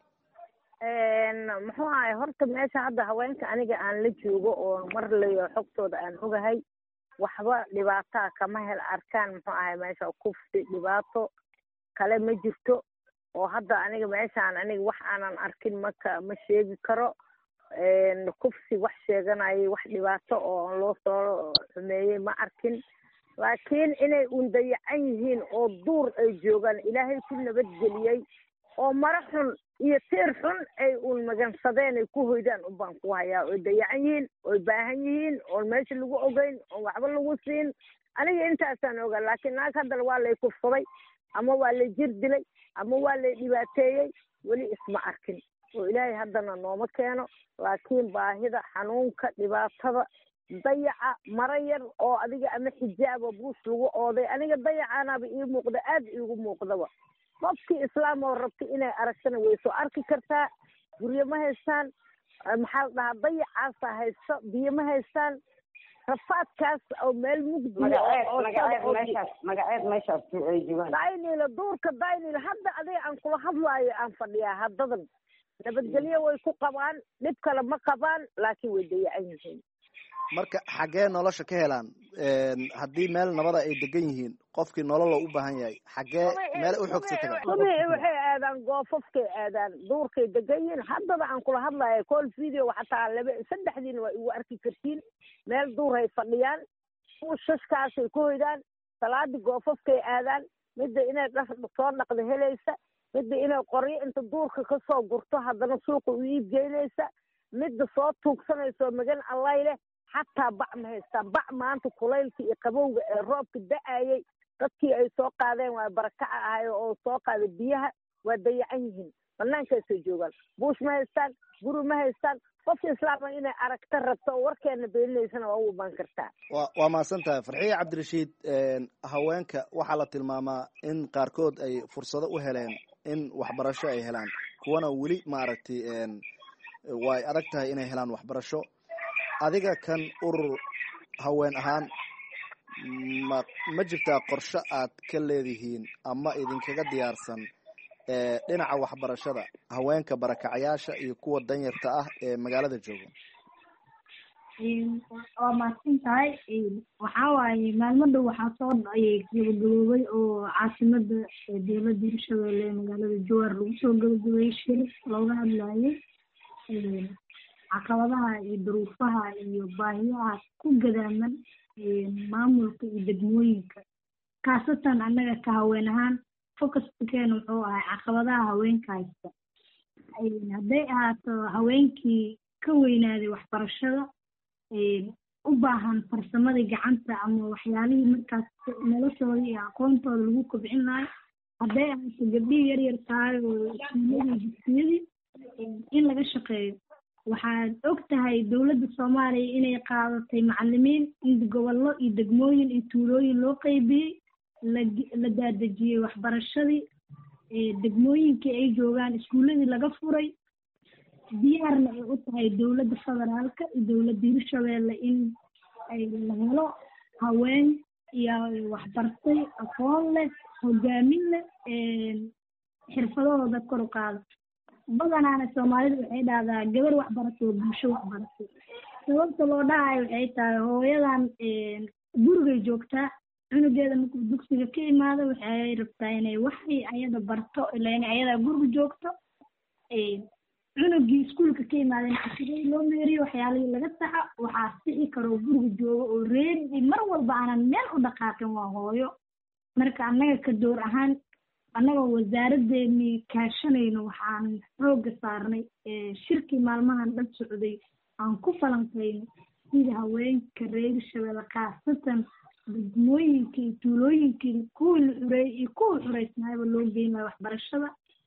muxuu ahay horta meesha hadda haweenka aniga aan la joogo oo mar layo xogtooda aan ogahay waxba dhibaataa kama hel arkaan. muxuu ahay meesha kufsi dhibaato kale ma jirto oo hadda aniga meeshaan aniga wax aanan arkin maka ma sheegi karo. kufsi wax sheeganayay wax dhibaato oo loo soo xumeeyey ma arkin, laakiin inay un dayacan yihiin oo duur ay joogaan ilaahay ku nabadgeliyey oo mara xun iyo tiir xun ay un magansadeen ay ku hoydaan unbaan ku hayaa. oy dayacan yihiin oy baahan yihiin oon meesha lagu ogeyn oon waxba lagu siin, aniga intaasaan ogaa. laakiin naag haddana waa lay kufsaday ama waa lay jir dilay ama waa lay dhibaateeyey weli isma arkin oo ilaahay haddana nooma keeno. laakiin baahida, xanuunka, dhibaatada, dayaca, mara yar oo adiga ama xijaaba buus lagu ooday, aniga dayacaanaaba ii muuqda, aad iigu muuqdaba. qofkii islaam oo rabta inay aragtana way soo arki kartaa. guryo ma haystaan, maxaa la dhahaa, dayacaasa haysto, biyo ma haystaan, rafaadkaas oo meel mugdiya magaceed meeshaas ay joogaan daynila duurka daynila hadda adiga aan kula hadlaayo aan fadhiyaa haddadan nabadgelyo way ku qabaan, dhib kale ma qabaan, laakiin way dayacan yihiin. marka xaggee nolosha ka helaan? haddii meel nabada ay degan yihiin, qofkii nolol u baahan yahay xaggee meel u xogsa tagaan? subii waxay aadaan goofafkay aadaan, duurkay degan yihiin. haddaba aan kula hadlayo call video xataa laba saddexdiina waa igu arki kartiin. meel duuray fadhiyaan, shashkaasay ku hoydaan, salaadii goofafkay aadaan. midda inay dhar soo dhaqda helaysa, midda inay qoryo inta duurka ka soo gurto haddana suuqa u iib geynaysa, midda soo tuugsanayso magan allay leh. xataa bac ma haystaan. bac maanta kulaylka iyo qabowga ee roobka da-ayay dadkii ay soo qaadeen waa barakaca ahay oo soo qaada biyaha waa dayacan yihiin, banaankaasay joogaan. buush ma haystaan, guri ma haystaan. qofka islaama inay aragta rabto oo warkeena beeninaysana waa u imaan kartaa. wa waa mahadsan tahay Farxiye Cabdirashiid. haweenka waxaa la tilmaamaa in qaarkood ay fursado u heleen in waxbarasho ay helaan, kuwana weli maaragtay way adag tahay inay helaan waxbarasho. adiga kan urur haween ahaan ma ma jirtaa qorshe aad ka leedihiin ama idinkaga diyaarsan dhinaca waxbarashada haweenka barakacayaasha iyo kuwa danyarta ah ee magaalada jooga? waa mahadsan tahay. waxaa waaye maalmo dhow waxaa soo gabagaboobay oo caasimada dowladda hirshabelle ee magaalada jowhar lagu soo gabagabeeyey shir looga hadlayay caqabadaha iyo duruufaha iyo baahiyaha ku gadaaman maamulka iyo degmooyinka. kaasatan annaga ka haween ahaan focuskakeena wuxuu ahay caqabadaha haweenka haysta. hadday ahaato haweenkii ka weynaaday waxbarashada, u baahan farsamadii gacanta ama waxyaalihii markaas noloshooda iyo aqoontooda lagu kobcin lahay. hadday ahaato gabdhihii yaryar tahay oo iskuuladii dugsiyadii in laga shaqeeyo. waxaad og tahay dowladda soomaaliya inay qaadatay macalimiin, in gobollo iyo degmooyin iyo tuulooyin loo qaybiyey, la daadejiyey waxbarashadii, degmooyinkii ay joogaan iskuuladii laga furay. diyaarna ay u tahay dowladda federaalka iyo dowladda hirshabelle in ay la helo haween iyo waxbartay, aqoon leh, hogaamin leh, xirfadahooda kor u qaada. badanaana soomaalidu waxay dhahdaa gabar waxbaratay oo bulsho waxbaratay. sababta loo dhahayo waxay tahay hooyadan gurigay joogtaa, cunugeeda markuu dugsiga ka imaado waxay rabtaa inay waxay ayada barto ilaa inay ayadaa guriga joogto. cunugii iskuulka ka imaadeen cashiradii loo meeriyo waxyaalihii laga saxa, waxaa sixi karoo guriga joogo oo reeri mar walba aanan meel u dhaqaaqin waa hooyo. marka annaga ka door ahaan annagoo wasaaraddeennii kaashanayno waxaan xoogga saarnay shirkii maalmahan dhan socday aan ku falanqayno sida haweenka reer Hirshabelle khaasatan degmooyinkii tuulooyinkii kuwii la xureeyey iyo kuwii xureysnaayba loo geyn lahaa waxbarashada.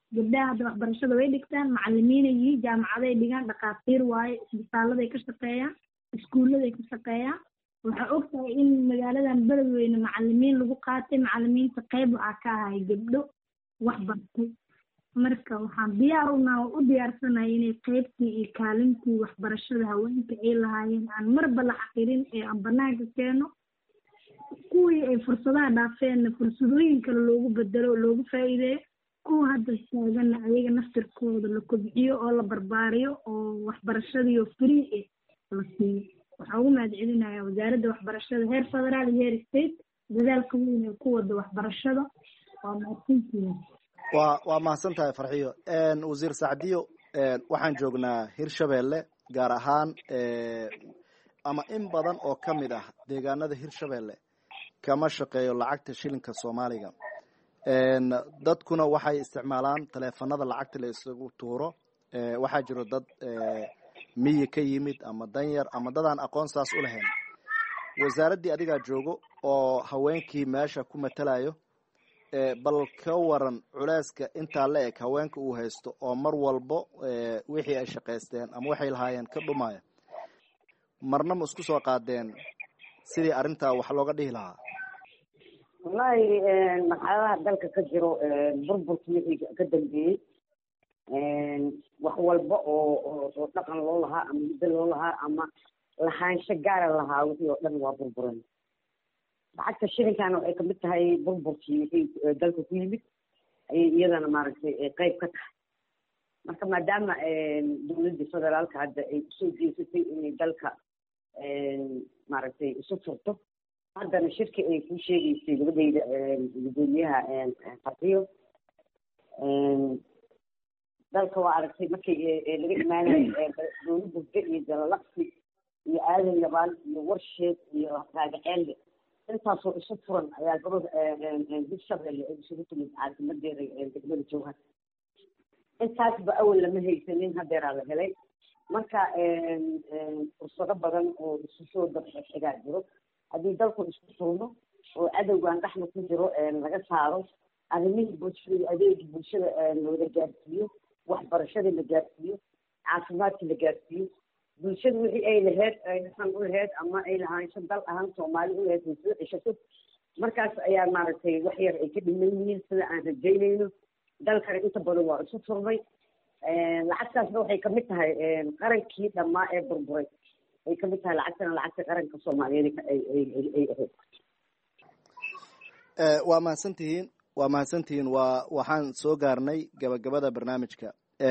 gabdhaha hadda waxbarashada way dhigtaan, macalimiinay yihiin, jaamacaday dhigaan, dhakhaatiir waaye, isbitaaladay ka shaqeeyaan, iskuulladay ka shaqeeyaan. waxaa ogtahay in magaaladan beledweyne macalimiin lagu qaatay, macalimiinta qayb waxaa ka ahay gabdho wax bartay. marka waxaan diyaar unaa u diyaarsanahay inay qaybtii iyo kaalintii waxbarashada haweenka ay lahaayeen aan marba la xaqirin ee aan banaanka keeno. kuwii ay fursadaha dhaafeenna fursadooyin kale loogu bedelo oo loogu faa'iideeyo. kuwa hadda taaganna ayaga naftirkooda la kobciyo oo la barbaariyo oo waxbarashadiiyo free eh la siiyo. waxaa ugu mahadcelinayaa wasaaradda waxbarashada heer federaal iyo heer state dadaalka weyn ee ku wada waxbarashada. waa mahadsantihiin. waa waa mahadsan tahay farxiyo. wasiir sacdiyo, waxaan joognaa hirshabeelle gaar ahaan ama in badan oo ka mid ah deegaanada hirshabeelle kama shaqeeyo lacagta shilinka soomaaliga. dadkuna waxay isticmaalaan taleefanada lacagta la isugu tuuro. waxaa jiro dad miyi ka yimid ama danyar ama dadaan aqoon saas u lahayn. wasaaraddii adigaa joogo oo haweenkii meesha ku matalayo, bal ka waran culeyska intaa la eg haweenka uu haysto oo mar walbo wixii ay shaqaysteen ama waxay lahaayeen ka dhumaya. marna ma isku soo qaadeen sidii arrintaa wax looga dhihi lahaa? wallahi marxaladaha dalka ka jiro burburkii wixii ka dambeeyey wax walba oo oo dhaqan loo lahaa ama hiddo loo lahaa ama lahaansho gaara lahaa wixii oo dhan waa burburan. lacagta shilinkaana waxay kamid tahay burburkii wixii dalka ku yimid ayay iyadana maaragtay qayb ka tahay. marka maadaama dowladda federaalka hadda ay usoo jeesatay inay dalka maaragtay isu furto, haddana shirki ay ku sheegaysay gabadhayda gudoomiyaha farxiyo, dalka waa aragtay markii laga imaanayo dowlad burge iyo jalalaqsi iyo aadan yabaal iyo warsheed iyo raagaceelle intaasoo isu furan ayaa gabadha hirshabelle ay isugu timid caasimadeeda degmada jowhar. intaasba awal lama haysanin, hadeeraa la helay. marka fursado badan oo isu soo dabxigaa jiro. haddii dalku isku furno oo cadowgan dhexda ku jiro laga saaro, arrimihii bulshada adeegii bulshada loola gaarsiiyo, waxbarashada la gaarsiiyo, caafimaadka la gaarsiiyo, bulshada wixii ay laheyd ay dhaqan u laheyd ama ay lahaansho dal ahaan soomaali u laheyd ay soo ceshato. markaas ayaa maaragtay wax yar ay ka dhiman yihiin sida aan rajaynayno. dalkana inta badan waa isu furmay. lacagtaasna waxay kamid tahay qarankii dhammaa ee burburay ay kamid tahay. lacagtana lacagta qaranka soomaaliyeed ay ay ahayd. waa mahadsantihiin waa mahadsantihiin waa waxaan soo gaarnay gabagabada barnaamijka.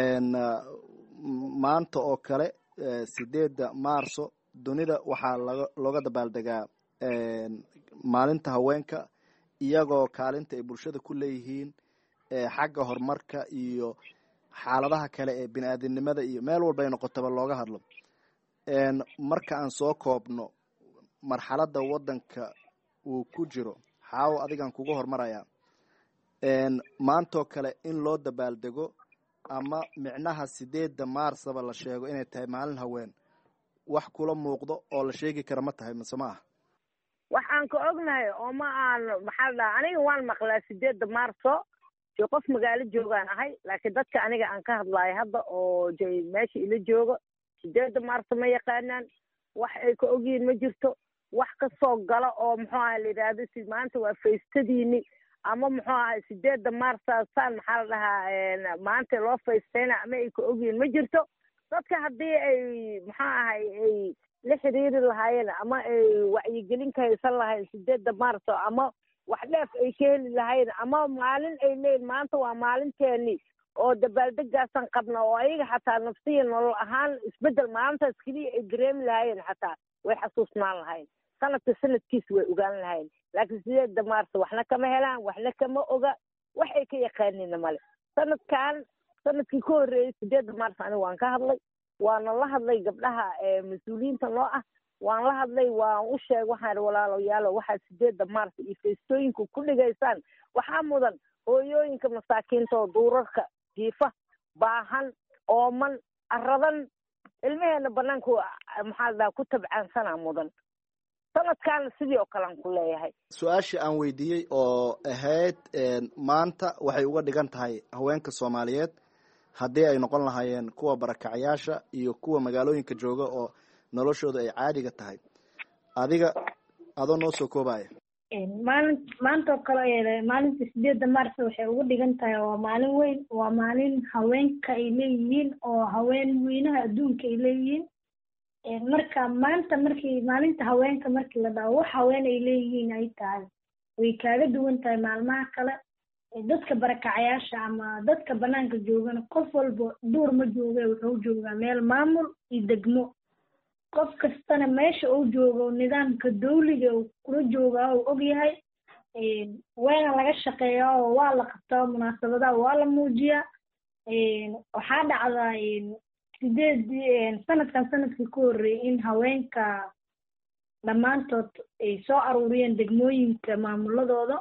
maanta oo kale sideedda maarso dunida waxaa laga looga dabaaldegaa maalinta haweenka, iyagoo kaalinta ay bulshada ku leeyihiin xagga horumarka iyo xaaladaha kale ee bini-aadamnimada iyo meel walba ay noqotaba looga hadlo. marka aan soo koobno marxaladda waddanka uu ku jiro, xaawo adigaan kugu hormarayaa. maantoo kale in loo dabaaldego ama micnaha sideedda maarsaba la sheego inay tahay maalin haween, wax kula muuqdo oo la sheegi kara ma tahay mise ma ah? waxaan ka ognahay oo ma aan maxaa la dhahaa, aniga waan maqlaa sideedda maarso jo qof magaalo joogaan ahay, laakiin dadka aniga aan ka hadlaayo hadda oo jay meesha ila joogo sideedda maarso ma yaqaanaan. wax ay ka ogyihiin ma jirto. wax ka soo gala oo muxuu ahay la yidhaahdo si maanta waa faystadiini ama muxuu ahay sideedda maarsa saan maxaa la dhahaa maanta loo faystayna ama ay ka ogyihiin ma jirto. dadka haddii ay muxuu ahay ay la xiriiri lahaayeen ama ay wacyigelin ka haysan lahayn sideedda maarso ama wax dheef ay ka heli lahayn ama maalin ay leeyihin maanta waa maalinteeni oo dabaaldegaasaan qabna oo ayaga xataa nafsiya nolol ahaan isbedel maalintaas keliya ay dareemi lahaayeen xataa way xasuusnaan lahayn. sanadka sanadkiisa way ogaan lahayn. laakiin sideedda maarso waxna kama helaan, waxna kama oga, wax ay ka yaqaanina male. sanadkan sanadkii ka horreeyey sideedda maarso aniga waan ka hadlay, waana la hadlay gabdhaha mas-uuliyiinta noo ah, waan la hadlay, waan u sheeg waxaan walaalayaalo waxaa sideedda maarso iyo feestooyinka ku dhigaysaan waxaa mudan hooyooyinka masaakiinta oo duurarka jiifa, baahan, ooman, aradan, ilmaheena banaanku maxaa la dhahaa ku tabcaansanaa mudan. sanadkaana sidii oo kalean ku leeyahay. su-aashii aan weydiiyey oo ahayd maanta waxay uga dhigan tahay haweenka soomaaliyeed haddii ay noqon lahaayeen kuwa barakacayaasha iyo kuwa magaalooyinka jooga oo noloshooda ay caadiga tahay, adiga adoo noo soo koobaya. maalin maanta oo kale maalinta sideedda maarso waxay ugu dhigan tahay waa maalin weyn, waa maalin haweenka ay leeyihiin oo haween weynaha adduunka ay leeyihiin. marka maanta markii maalinta haweenka markii la dhaho wax haween ay leeyihiin ay tahay way kaaga duwan tahay maalmaha kale. dadka barakacayaasha ama dadka banaanka joogana qof walba duur ma jooga, wuxuu joogaa meel maamul iyo degmo. qof kastana meesha uu joogo nidaamka dawliga uu kula joogaa uu ogyahay. waana laga shaqeeyaa oo waa la qabtaa munaasabadaha waa la muujiyaa. waxaa dhacdaa sideed sanadkan sanadkii ku horreeyay in haweenka dhammaantood ay soo aruuriyeen degmooyinka maamuladooda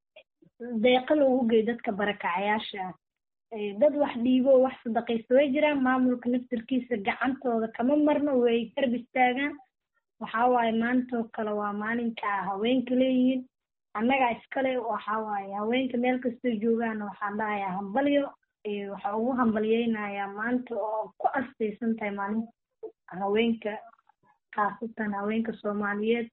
deeqa loogu geeyo dadka barakacayaasha. dad wax dhiibo wax sadaqaysta way jiraan, maamulka naftirkiisa gacantooda kama marno, way garab istaagaan. waxaa waaye maantoo kale waa maalinka haweenka leeyihiin annagaa iskale. waxaa waaye haweenka meel kastoo joogaan waxaan dhahayaa hambalyo. waxaa ugu hambalyeynayaa maanta oo ku astaysan tahay maalinta haweenka, khaasatan haweenka soomaaliyeed.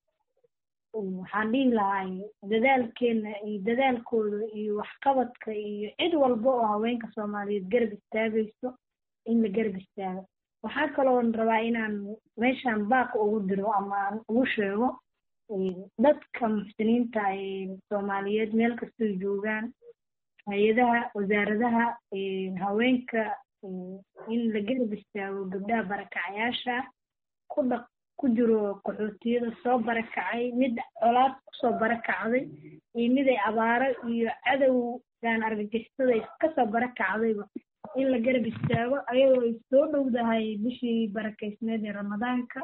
waxaan dhihi lahay dadaalkeena iyo dadaalkooda iyo waxqabadka iyo cid walba oo haweenka soomaaliyeed garab istaagayso in la garab istaago. waxaa kaloon rabaa inaan meeshaan baaq ugu diro ama aan ugu sheego dadka muxsiniinta ee soomaaliyeed meel kastoo joogaan, hay-adaha, wasaaradaha, haweenka in la garab istaago gabdhaha barakacayaasha ku dhaq ku jiro qaxootiyada soo barakacay, mid colaad kusoo barakacday iyo mid ay abaaro iyo cadowgan argagixisada kasoo barakacdayba in la garab istaago ayadoo ay soo dhowdahay bishii barakaysneed ee ramadaanka.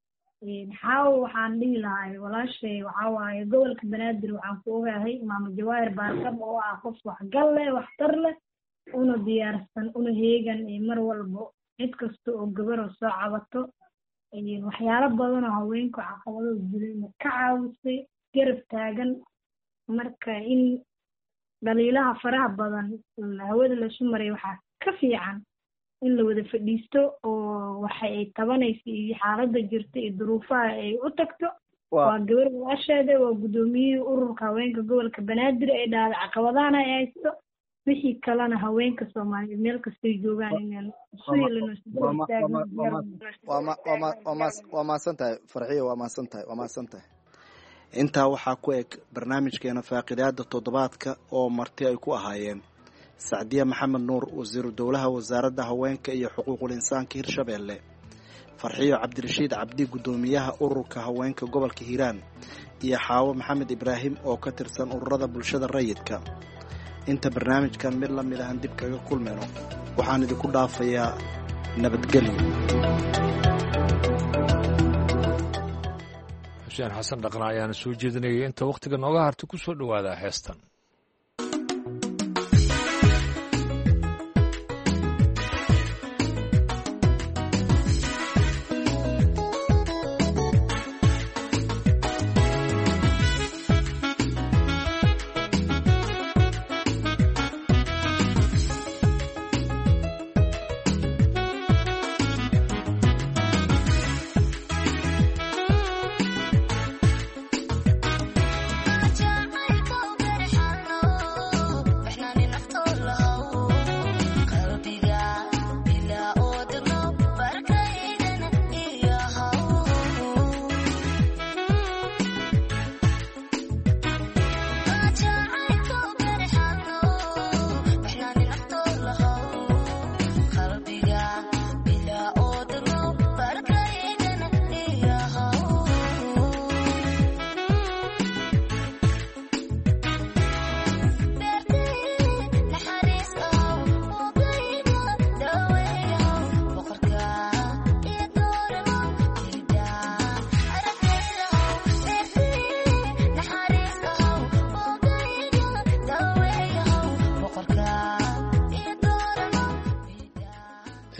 xaawo waxaan dhihi lahay walaashay waxaa waaye gobolka banaadir waxaan ku ogahay maamo jawaahir baarkab oo ah qof waxgal leh waxtar leh una diyaarsan una heegan mar walbo cid kasta oo gabaroo soo cabato. waxyaalo badan oo haweenku caqabadoo jirayna ka caawisay garab taagan. marka in dhaliilaha faraha badan hawada lasu maray waxaa ka fiican in la wada fadhiisto oo waxa ay tabanaysa iyo xaaladda jirta iyo duruufaha ay u tagto. waa gabar walaasheeda, waa guddoomiyihii ururka haweenka gobolka banaadir ee dhahda caqabadahana ay haysto. wixii kalena haweenka soomaaliyeed meel kastay joogaan inaan isu yeelano waa mahadsan tahay farxiyo, waa mahadsan tahay waa mahadsan tahay intaa waxaa ku eg barnaamijkeena faaqidaada toddobaadka oo marti ay ku ahaayeen sacdiye maxamed nuur, wasiiru dowlaha wasaaradda haweenka iyo xuquuqul insaanka hirshabeelle, farxiyo cabdirashiid cabdi, guddoomiyaha ururka haweenka gobolka hiiraan, iyo xaawo maxamed ibraahim oo ka tirsan ururada bulshada rayidka. inta barnaamijkan mid la mid ahan dib kaga kulmayno waxaan idinku dhaafayaa nabadgelyo. xuseen xasan dhaqna ayaana soo jeedinayay. inta wakhtiga nooga harta ku soo dhowaada heestan. Jacayl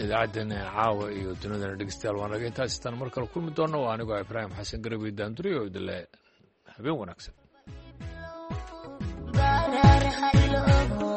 idaacaddeenna caawa iyo dunidana dhegeystayaal waan naga intaas istaan mar kale kulmi doonna waa anigoo ibraahim xasan garabi daanduri oo idinle habeen wanaagsan